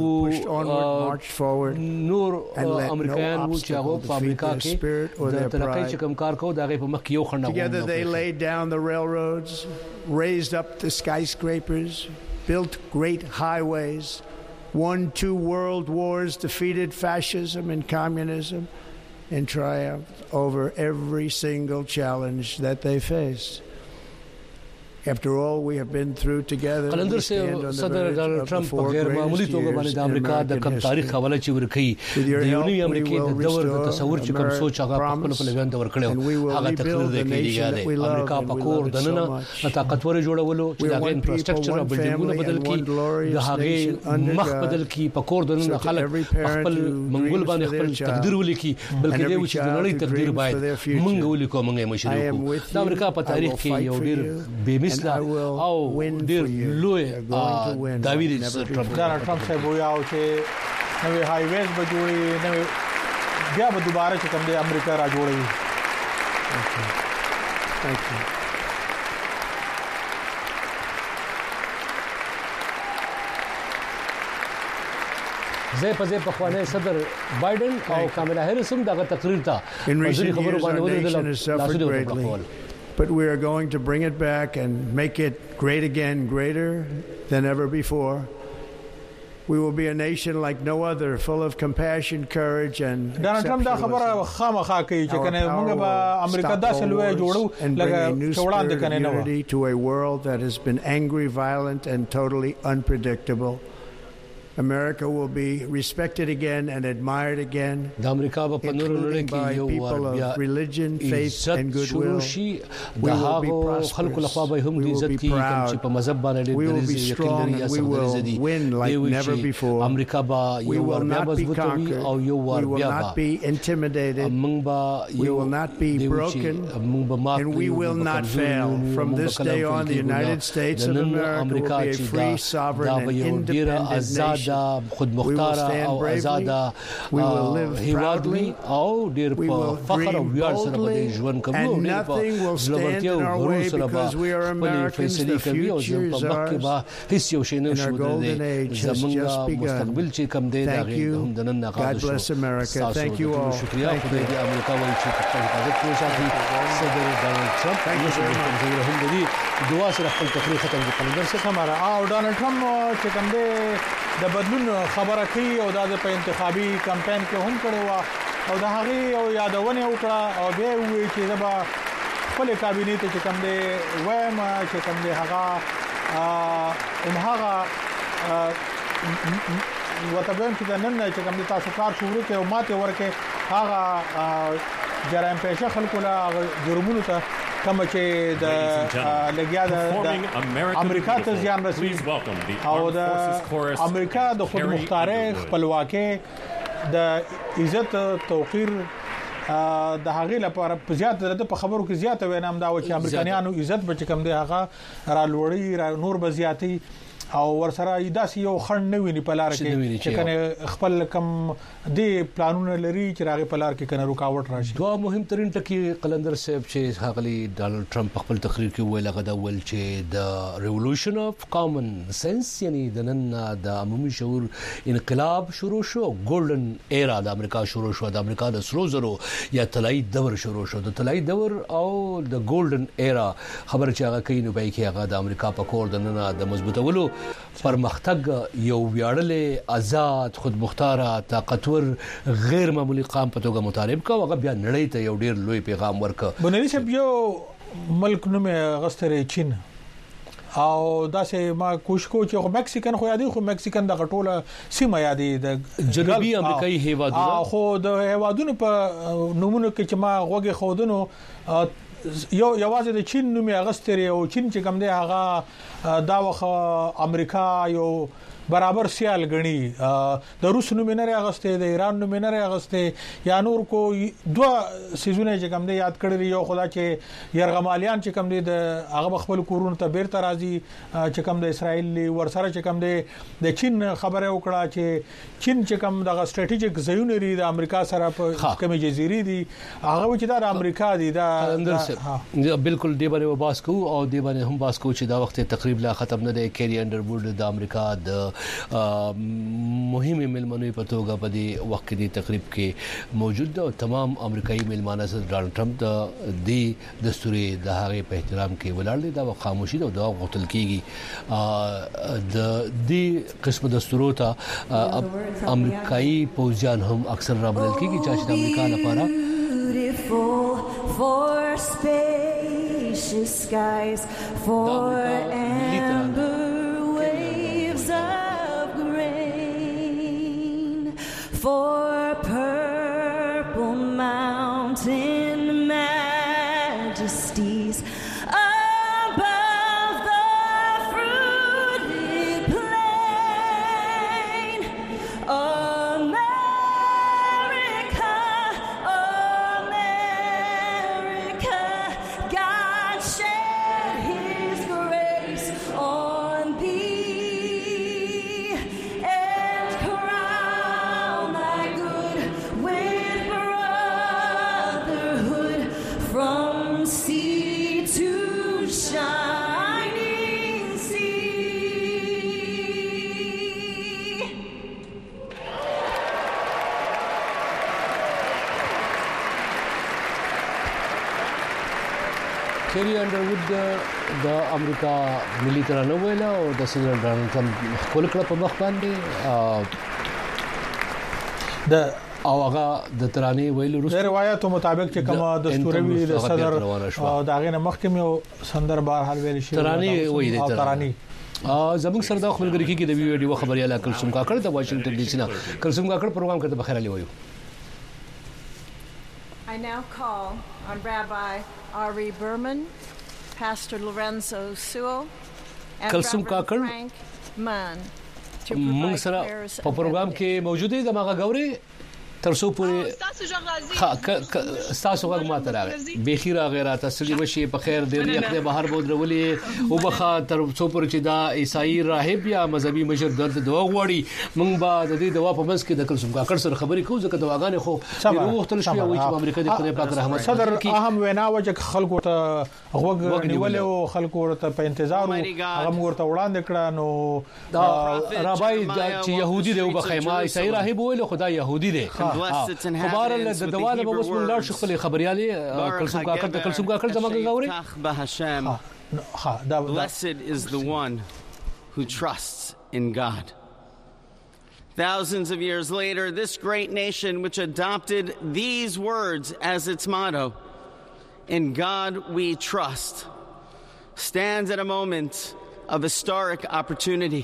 D: وو نور امریکایان وو چې هغه په امریکا کې د ترقی چې کوم کار کوو دا غي په مخ کې یو خنډ
E: Together they laid down the railroads, raised up the skyscrapers, built great highways, won 2 world wars, defeated fascism and communism, and triumphed over every single challenge that they faced. After all we have been through together,
D: قلندر صدر ډونالد ټرمپ په غیر معمولی توګه باندې د امریکا د کم تاریخ حواله چې ورکړي د یونی امریکا د دور د تصور چې کوم سوچ هغه په خپل لګان د ورکړو هغه تقریر دی کېږي امریکا په کور دننه طاقتور جوړولو چې د انفراستراکچر او بلډینګونو بدل کی د هغه مخ بدل کی په کور دننه خلک خپل منګول باندې خپل تقدیر ولیکي بلکې د وچ د نړۍ تقدیر باید مونږ ولیکو مونږه مشرو د امریکا په تاریخ کې یو ډیر او ډیر لوی داویر
C: ټرمپ صاحب وایي چې نوې هایویز به جوړي نوې بیا به دوباره چې کوم دی امریکا را جوړوي.
D: زه په خوانه صدر بایدن او کاملا هریس هم دغه تقریر ته وزیر خبرو باندې ودرېدل.
E: But we are going to bring it back and make it great again, greater than ever before. We will be a nation like no other, full of compassion, courage, and
C: Donald Trump دا خبره خامخا کوي چې کنه موږ به امریکا داسې لوی جوړو لکه چوڑان د کنه نه
E: to a world that has been angry, violent, and totally unpredictable. America will be respected again and admired again.
D: د امریکا په نور نړۍ کې یو
E: ور بیا religion, faith, and goodwill.
D: د هغه خلکو لخوا به هم د عزت کې کوم چې په مذهب باندې ډېر یقین لري یا سره دي وي امریکا با یو ور بیا مضبوطوي او یو ور بیا موږ با
E: we will not be broken and we will not fail. From this day on, the United States of America will be a free, sovereign, and independent
D: خود مختار او آزاد هیواد وي او ډیر په فخر او ویاړ سره باندې ژوند کوو ډیر په زلبرتیا او غرور سره باندې فیصله کوي او زموږ په مخ کې به هیڅ یو شی نه شو د زمونږ مستقبل چې کوم دی دا هم د نن غاښ شو شکریا خدای دې امریکا وایي چې په حفاظت کې ساتي صدر ډونالد ټرمپ یې هم دې دعا سره خپل تقریر ختم کړل.
C: درسه خبره او ډونالد ټرمپ چې کوم دی د د بدلون خبره کوي او د انتخابي کمپاین کې هم کړو او د هغه او یادونه وکړه او به وی چې زبا خپل کابینه ته کوم دی وایم چې کوم دی هغه وتبین چې نن چې کوم دی تاسو کار شروع کړو ماته ورکه هغه جرایم پېښه خلکو لا جرمونو ته کوم چې د لګیا د امریکا ته ځان رسوي او د امریکا د خود مختاري خپلواکي د عزت توقیر د هغه لپاره په زیاته د خبرو کې زیاته وینم دا و چې امریکایانو عزت به کوم دی هغه را لوړی نور به زیاتی او ورسره داسې یو خړن نه ویني په لار کې چې کنه خپل کم دی پلانونه لري چې راغی په لار کې کنه رکاوټ راشي.
D: دوه مهم ترين ټکی قلندر صاحب چې هغلی ډانلډ ټرمپ خپل تقریر کې ویل هغه د ول چې د ریولوشن اف کامن سنس یعنی د نن د عمومي شعور انقلاب شروع شو ګولډن ایرا د امریکا شروع شو د امریکا د سرو زرو یا طلایی دور شروع شو د طلایی دور او د ګولډن ایرا خبر چې هغه کوي نو به کې هغه د امریکا په کور د نن د مضبوطولو پرمختګ یو ویاړلې آزاد خودمختاره طاقتور غیر معمولی قام په توګه مطالب کا هغه بیا نړۍ ته یو ډیر لوی پیغام ورک.
C: بنري چې یو ملک نوم غستره چین او داسې ما کوشش کو چې مکسیکن خو یادي خو مکسیکن د غټوله سیمه یادي د
D: جنوبي امریکایي هیوادونو
C: خو د هیوادونو په نمونه کې چې ما غوږی خودونو یوازې د چین نوم اغستري او چین چې کوم دی هغه دا وخت امریکا یو برابر سیال غني د روس نوم نه راغسته د ایران نوم نه راغسته یا نور کو دوه سيزونه چې کوم دی یاد کړی یو خدا چې يرغمالیان چې کوم دی د هغه خپل کورونو ته بیرته راځي چې کوم د اسرائیل ورسره چې کوم دی د چین خبره وکړه چې چین چې کوم د استراتیژیک ځایونه لري د امریکا سره په کومه جزیره دي هغه چې د امریکا دي دا
D: بالکل دی باندې وباس کو او دی باندې هم باس کو چې دا وخت تقریبا لا ختم نه دی کیری انډروډ د امریکا د مهمه ملمنوي په توګه په دې وخت کې تقریب کې موجود ده او تمام امریکایي ملمانه سره ډانلډ ټرمپ د دستوري د هغه په احترام کې ولاړ دي دا خاموشي ده او دا غوښتل کیږي د دې قسم دستورو ته امریکایي پوځیان هم اکثر رابطل کیږي چې د امریکا لپاره
I: for spacious skies for amber waves of grain for purple mountain majesties above the fruited plain. America, America, God shed His grace on thee and crown thy good with brotherhood from sea to shining sea.
D: کیری انډروډ د امریکا ملي ترانه ویله او د سینټ ډانلډ ټرمپ خپل کړه په مخ باندې د او هغه د ترانه ویلو
C: وروسته روایتو مطابق چې کومه دستوري د صدر او داغه مخکې یو سندر بهر حال ویل شي
D: ترانه وی د ترانه زموږ سره د خبرګری کې د ویډیو خبرياله کلثوم کاکړ د واشنگټن ډي سي نه کلثوم کاکړ پروګرام کړه بخیر علي وایو.
H: I now call on Rabbi Ari Berman, Pastor Lorenzo Sewell, and
D: Kalsum
H: Reverend
D: Kakar.
H: Frank Munn to
D: موږ
H: provide
D: سره
H: prayers
D: په پروګرام کې موجوده د ماغه غوري ترسو پورې تاسو غږ ماته راغی بخیر غیره تاسو وشي په خیر دی یخ د بهر بود رولې او بخا ترسو پورې چې دا عیسائی راهب یا مذهبي مشر درد دوا غوړي موږ به د دې دوا په منځ کې د کلثوم کاکړ سره خبرې کوو ځکه دواګانې خو وختل شو وایي چې امریکا د خدای پاک رحمت
C: صدر اهم وینا وجه خلکو ته غوږ نیول او خلکو ته په انتظار هغه ورته وړاندې کړه نو
D: رابای چې يهودي دی او بخیمه عیسائی راهب ویل خدای يهودي دی خبر له دواله به وسمن لاړ شو خپل خبريالي کلثوم کاکړ زموږ غوري
J: Blessed is the one who trusts in God. Thousands of years later, this great nation, which adopted these words as its motto, "In God we trust," stands at a moment of historic opportunity.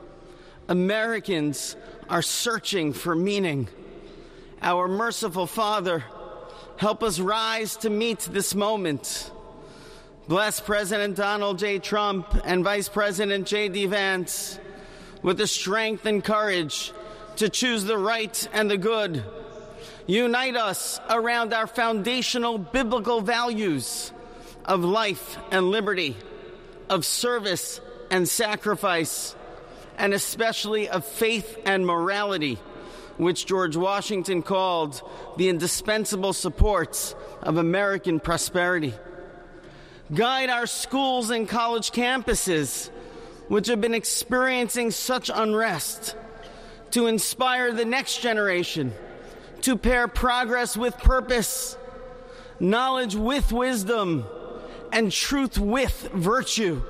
J: Americans are searching for meaning. Our merciful Father, help us rise to meet this moment. Bless President Donald J. Trump and Vice President J.D. Vance with the strength and courage to choose the right and the good. Unite us around our foundational biblical values of life and liberty, of service and sacrifice, and especially of faith and morality, which George Washington called the indispensable supports of American prosperity. Guide our schools and college campuses, which have been experiencing such unrest, to inspire the next generation, to pair progress with purpose, knowledge with wisdom, and truth with virtue.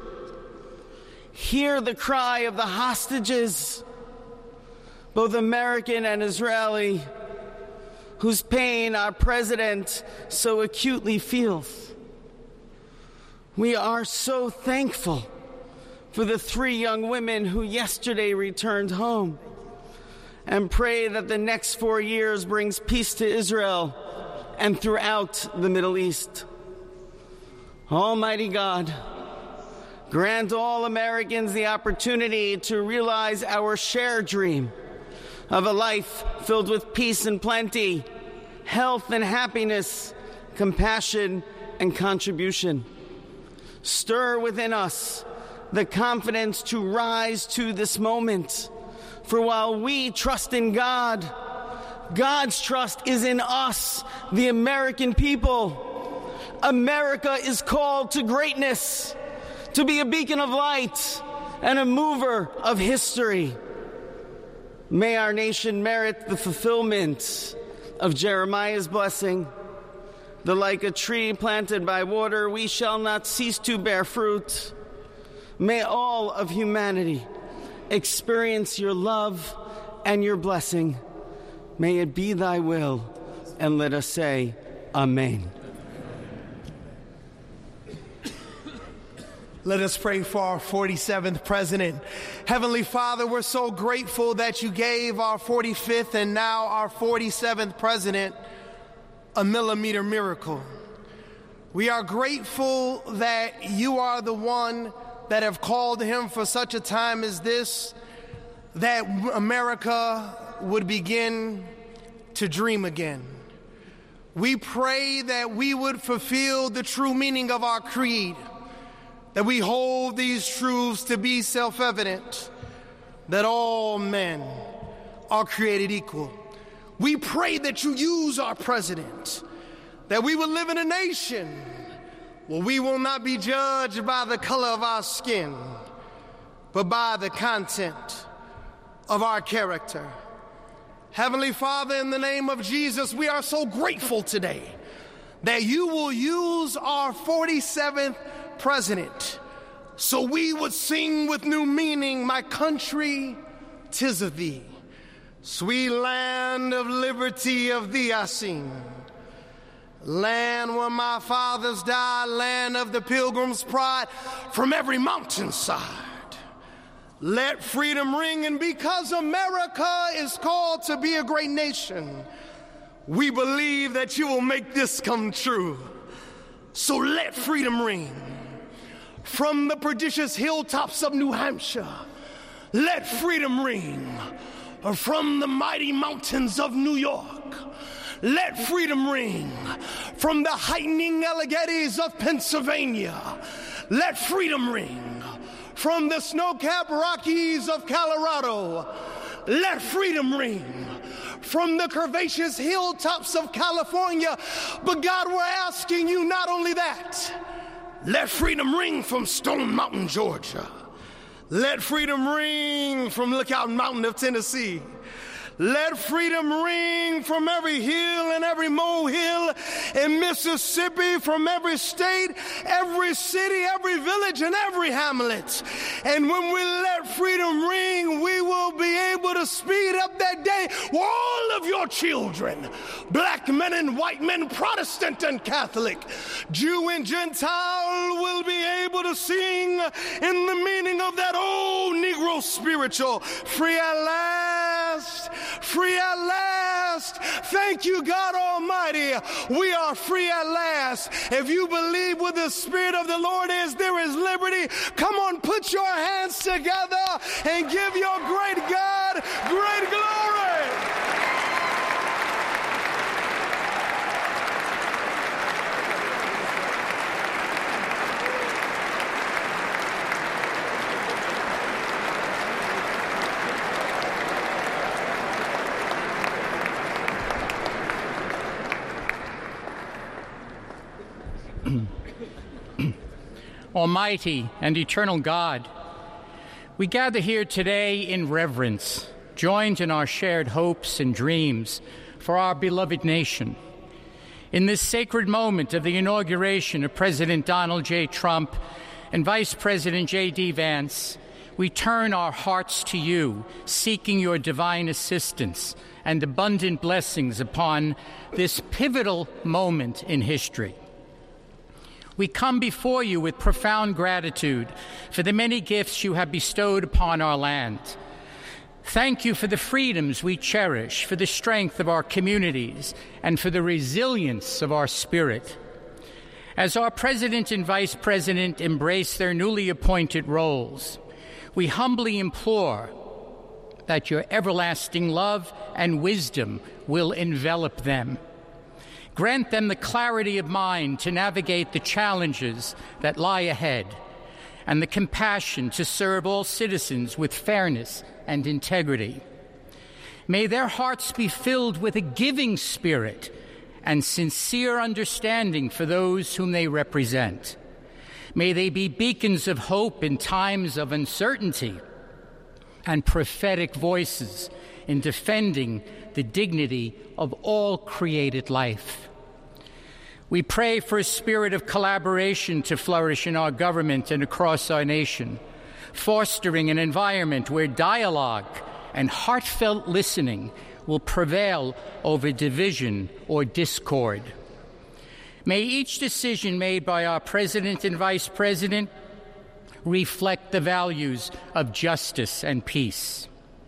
J: Hear the cry of the hostages, both American and Israeli, whose pain our president so acutely feels. We are so thankful for the 3 young women who yesterday returned home, and pray that the next 4 years brings peace to Israel and throughout the Middle East. Almighty God, grant all Americans the opportunity to realize our shared dream of a life filled with peace and plenty, health and happiness, compassion and contribution. Stir within us the confidence to rise to this moment. For while we trust in God, God's trust is in us, the American people. America is called to greatness, to be a beacon of light and a mover of history. May our nation merit the fulfillment of Jeremiah's blessing, that like a tree planted by water, we shall not cease to bear fruit. May all of humanity experience your love and your blessing. May it be thy will, and let us say, Amen.
K: Let us pray for our 47th president. Heavenly Father, we're so grateful that you gave our 45th and now our 47th president a millimeter miracle. We are grateful that you are the one that have called him for such a time as this, that America would begin to dream again. We pray that we would fulfill the true meaning of our creed, that we hold these truths to be self-evident, that all men are created equal. We pray that you use our president, that we will live in a nation where we will not be judged by the color of our skin, but by the content of our character. Heavenly Father, in the name of Jesus, we are so grateful today that you will use our 47th president so we would sing with new meaning, my country, 'tis of thee. Sweet land of liberty, of thee I sing. Land where my fathers died, land of the pilgrim's pride, from every mountainside. Let freedom ring, and because America is called to be a great nation, we believe that you will make this come true. So let freedom ring. From the prodigious hilltops of New Hampshire, let freedom ring. From the mighty mountains of New York, let freedom ring. From the heightening Alleghenies of Pennsylvania, let freedom ring. From the snow-capped Rockies of Colorado, let freedom ring. From the curvaceous hilltops of California, but God, we're asking you not only that, let freedom ring from Stone Mountain, Georgia. Let freedom ring from Lookout Mountain of Tennessee. Let freedom ring from every hill and every molehill in Mississippi, from every state, every city, every village, and every hamlet. And when we let freedom ring, we will be able to speed up that day where all of your children, black men and white men, Protestant and Catholic, Jew and Gentile, will be able to sing in the meaning of that old Negro spiritual, free at last, free at last. Thank you, God Almighty. We are free at last. If you believe where the Spirit of the Lord is, there is liberty. Come on, put your hands together and give your great God great glory.
L: Almighty and eternal God, we gather here today in reverence, joined in our shared hopes and dreams for our beloved nation. In this sacred moment of the inauguration of President Donald J. Trump and Vice President J.D. Vance, we turn our hearts to you, seeking your divine assistance and abundant blessings upon this pivotal moment in history. We come before you with profound gratitude for the many gifts you have bestowed upon our land. Thank you for the freedoms we cherish, for the strength of our communities, and for the resilience of our spirit. As our President and Vice President embrace their newly appointed roles, we humbly implore that your everlasting love and wisdom will envelop them. Grant them the clarity of mind to navigate the challenges that lie ahead and the compassion to serve all citizens with fairness and integrity. May their hearts be filled with a giving spirit and sincere understanding for those whom they represent. May they be beacons of hope in times of uncertainty and prophetic voices in defending the dignity of all created life. We pray for a spirit of collaboration to flourish in our government and across our nation, fostering an environment where dialogue and heartfelt listening will prevail over division or discord. May each decision made by our President and Vice President reflect the values of justice and peace.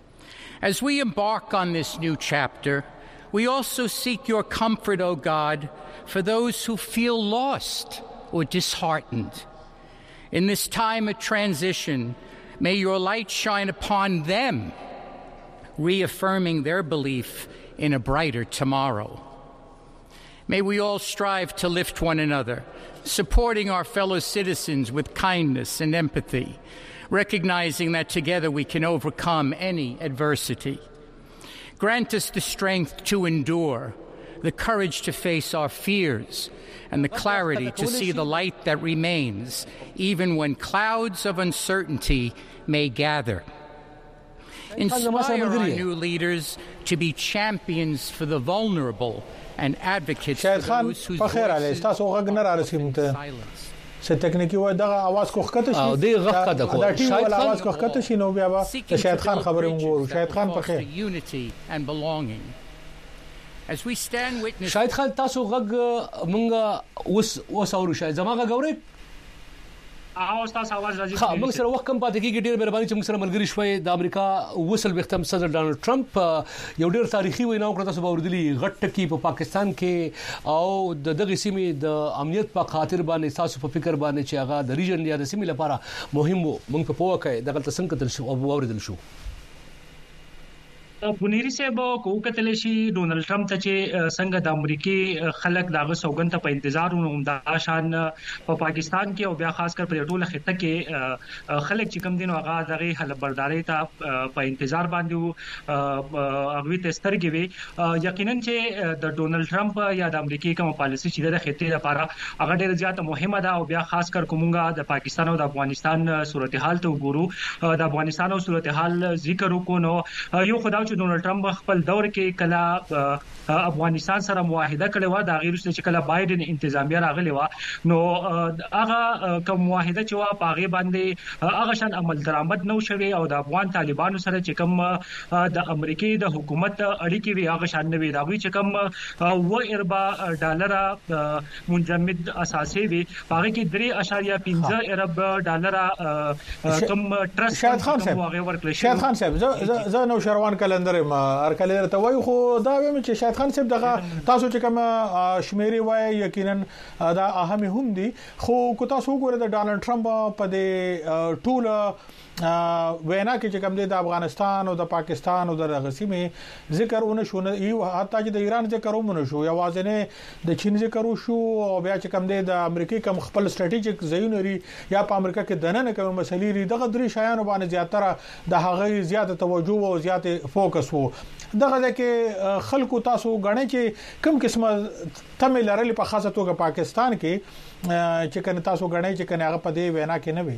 L: As we embark on this new chapter, we also seek your comfort, O God, for those who feel lost or disheartened. In this time of transition, may your light shine upon them, reaffirming their belief in a brighter tomorrow. May we all strive to lift one another, supporting our fellow citizens with kindness and empathy, recognizing that together we can overcome any adversity. Grant us the strength to endure, the courage to face our fears, and the clarity to see the light that remains, even when clouds of uncertainty may gather. Inspire our new leaders to be champions for the vulnerable and advocates for those whose voices are silenced.
C: څه ټکنیکی و دغه आवाज کو خکته شي
D: او دې غږ کده کو
C: شاید आवाज کو خکته شي نو بیا شاید خان خبرې وګورو شاید خان پخې
L: unity and belonging. As we stand witness
D: شاید خان تاسو غږ مونږه اوس اورو شاید زماغه غوري
M: تاسو आवाज راځي
D: ها موږ سره وخت کم پاتې کیږي ډیر مهرباني چې موږ سره ملګری شوي د امریکا وصل وختم صدر ډانلډ ټرمپ یو ډیر تاریخي وینا وکړه تاسو باوردلی غټ کی په پاکستان کې او دغه سیمې د امنیت په خاطر باندې تاسو په فکر باندې چې هغه د ریجن یا د سیمې لپاره مهم وو موږ په پوهه کې دغه څنګه تل شو او باوردل شو
M: بنيري صاحب کو کتل شي ډونلډ ټرمپ ته چې څنګه د امریکای خلک داغه سوګند ته په انتظار وو شان په پاکستان کې او بیا خاص کر په ټوله خطه کې خلک چې کم دین او هغه دغه حلبرداري ته په انتظار باندې هغه تسترګي وي یقینا چې د ډونلډ ټرمپ یا د امریکای کوم پالیسي چې د خطه لپاره هغه ډېر زیات مهمه ده او بیا خاص کر کومګه د پاکستان او د افغانستان صورتحال ته وګورو د افغانستان او صورتحال ذکر وکړو یو خدای چې ډونلډ ټرمپ خپل دور کې کله افغانستان سره معاهده کړې و دا غیر چې کله بایدن انتظامیه راغلی و نو هغه کوم معاهده چې وا پاغه باندې هغه شان عمل درآمد نو شوی او د افغان طالبانو سره چې کوم د امریکای د حکومت اړیکې وی هغه شان نوي دا وی چې کوم $1 ډالر منجمد اساسي وی هغه کې $3.15 کوم ټرست
C: شاهد خان صاحب زه نو شروان کلندر ما ار کلندر ته وای خو دا ویم چې شاهد خان صاحب دغه تاسو چې کوم شمیري وای یقینا دا اهم هم دي خو کو تاسو وګورئ د ډونلډ ټرمپ په دې ټول وینا کې چې کوم د افغانستان او د پاکستان او د غسیمه ذکر ونه شو یو حتی چې د ایران ذکر ونه شو یا وازنه د چین ذکر شو او بیا چې کوم د امریکای کوم خپل سټریټیجیک ځایونه یا په امریکا کې دنه کوم مسلې لري دغه درې شایانو باندې زیاتره د هغه زیاته توجه او زیاته فوکس وو دغه کې خلکو تاسو غنې چې کوم قسمه تمه لرلې په خاصه توګه پاکستان کې چې کنه تاسو غنې چې کنه هغه په دې وینا کې نه وي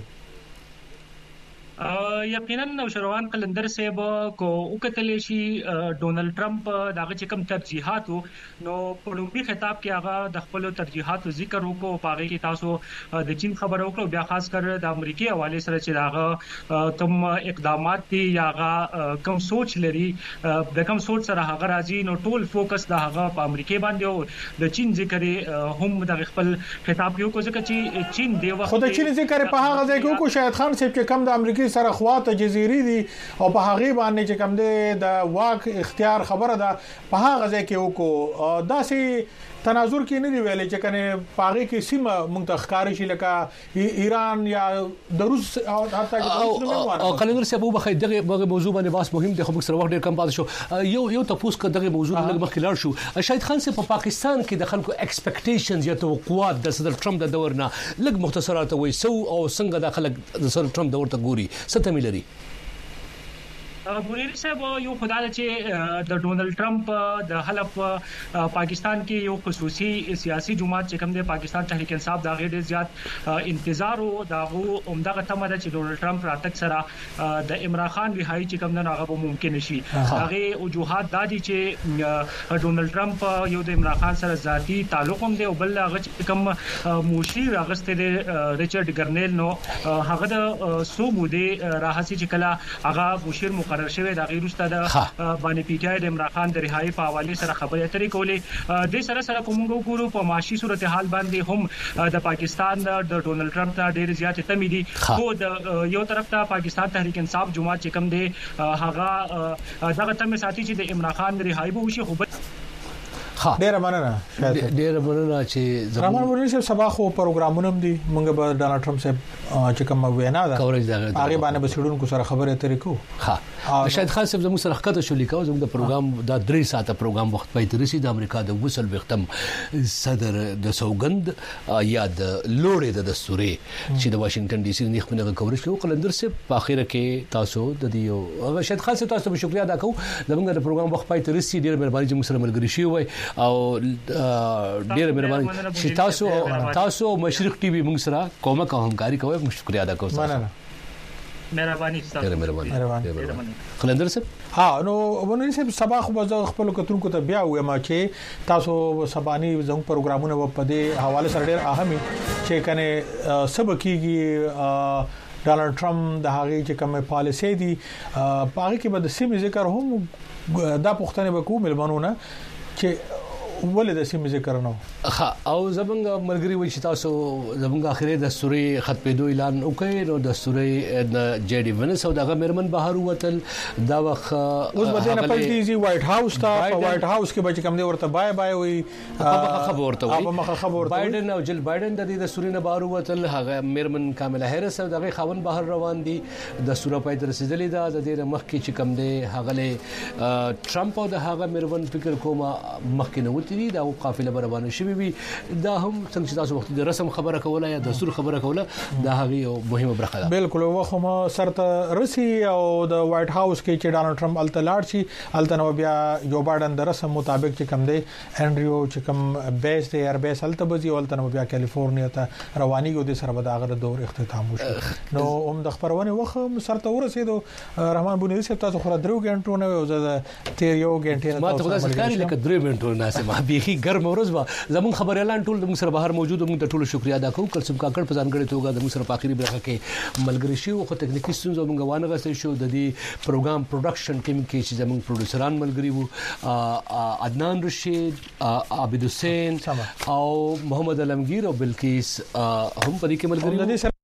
M: یقینا نو شروان کلندر صاحب کو وکتل شي ډونلډ ټرمپ دغه چې کوم ترجیحات نو په لومړي خطاب کې هغه د خپل ترجیحات ذکر وکړو پاره کې تاسو د چین خبرو وکړو بیا خاص کر د امریکای حواله سره چې دغه کوم اقدامات دي یا هغه کوم سوچ لري د کوم سوچ سره هغه راځي نو ټول فوکس د هغه په امریکای باندې او د چین ذکر هم د خپل خطاب یو کو ځکه چې چین دی وخت
C: خو د چین ذکر په هغه ځای کې کو شاهد خان صاحب چې کوم د امریکای سره خواته جزيري دي او په هغه باندې چې کوم د واک اختیار خبره ده په هغه ځای کې وکړو داسې تناظر کې نه دی ویلې چې کنه پاغي کې سیمه منتخکار شي لکه ایران یا د روس او حتی
D: او کلندر صاحب په دغه موضوع باندې باس مهم دی خو موږ سره وخت ډیر کم پاتې شو یو تاسو کې دغه موضوع لږ مخکې لاړ شو شاهد خان صاحب په پاکستان کې د خلکو ایکسپیکټیشنز یا توقعات د صدر ټرمپ د دور نه لږ مختصرات وي سو او څنګه د خلک د صدر ټرمپ دور ته ګوري سته ملري
M: بوريري صاحب یو خدای چې د ډونلډ ټرمپ د حلف پاکستان کې یو خصوصي سیاسي جماعت چې کوم د پاکستان تحریک انصاف دا غیر زیات انتظار او داغه عمدغه تمه ده چې ډونلډ ټرمپ راتک سره د عمران خان رهایی چې کوم نه هغه ممکن شي هغه وجوهات دادي چې ډونلډ ټرمپ یو د عمران خان سره ذاتی تعلق هم دی او بل هغه کوم مشیر اغسته د ریچارډ ګرنیل نو هغه د سوبودي راهسي چې کله هغه مشیر مقرر شوی د غیرسته د باندې پیټای د عمران خان د رهایی په حواله سره خبرې اترې کولې د سره کومو ګورو په معاشي صورتحال باندې هم د پاکستان د ډونلډ ټرمپ ته ډېر زیات تمې دي خو د یو طرف ته پاکستان تحریک انصاف جماعت چې کوم دی هغه دغه تمې ساتي چې د عمران خان رهایی به وشي خو
C: ډیر مننه
D: چې
C: زمون ورنه سبا خو پروګرامونه هم دي مونږ به ډونلډ ټرمپ صاحب چې کوم وینا ده
D: کورج ده
C: هغه باندې بسړونکو سره خبرې اترې کو
D: شاهد خان صاحب زموږ سره خبرې شو لیکو زموږ د پروګرام د 3 ساعته پروګرام وخت پای ترسي د امریکا د وصل وختم صدر د سوګند یا د لوړې د دستوري چې د واشنگټن ډي سي نه خپل کورج کوي کلندر صاحب په اخره کې تاسو د دې شاهد خان صاحب تاسو به شکریا ادا کوم زموږ د پروګرام وخت پای ترسي ډیر مهرباني چې موږ سره ملګری شي وای او ډیر مهرباني چې تاسو مشرق ټي وي موږ سره کومه همکاري کوي موږ شکریا ادا کوو
M: مهرباني
D: تاسو مهرباني کلندر صاحب
C: ها نو ونه صاحب سبا خو به خپل کتونکو ته بیا وایم چې تاسو سبانی زموږ پروګرامونه په دې حواله سره ډیر اهمي چې کنه سبا کیږي ډونلډ ټرمپ د هغه چې کومه پالیسي دي هغه کې به د سیمې ذکر هم دا پښتنه به کوم ملمنونه چې ولې د سیمې ذکر نه
D: او زمونږ ملګری وي چې تاسو زمونږ اخري دستوري ختمېدو اعلان وکړ نو دستوري د جی ډي ونس او دغه مرمن بهر وتل دا وخت
C: اوس به نه پلتيزي وایټ هاوس ته په وایټ هاوس کې به کوم دی ورته بای وي
D: خبر ورته بایدن او جل بایدن د دې دستوري نه بهر وتل هغه مرمن کاملا هریس او دغه خاون بهر روان دي دستور په تر رسیدلې ده د دې مخ کې چې کوم دی هغه ټرمپ او د هغه مرمن فکر کومه مخ کې نه پروت دي دا قافله روانه شوی وي دا هم څنګه تاسو وخت د رسم خبره کوله یا دستور خبره کوله دا هغه یو مهمه برخه ده.
C: بالکل وخت ما سرته رسی او د وایټ هاوس کې چې ډانلډ ټرمپ التلاړ شي التنو بیا جو بایدن د رسم مطابق چې کم دی انډریو چې کم بیس دی ایر بیس التبزي التنو بیا کیلیفورنیا ته رواني یو د سره بداغه دور اختتام وشو. نو هم د خبرونه وخت سرته ورسېدو رحمان بونی صاحب تاسو خو درو غنټو نه یو زده 13 غنټه
D: ما ته خدای سکاري لکه 3 منټو نه سم بيخي ګرم ورځ با زمون خبر اعلان ټول موږ سره بهر موجود موږ ته ټول شکریا ادا کوو کلسم کاکړ په ځانګړي توګه د موږ سره په اخري برخه کې ملګری شو خو ټکنیکی ستونزې موږ وانه غسل شو د دې پروګرام پروډکشن ټیم کې چې زمون پروډوسران ملګری وو عدنان رشید عابد حسین او محمد علمگیر او بلقیس هم په دې کې ملګری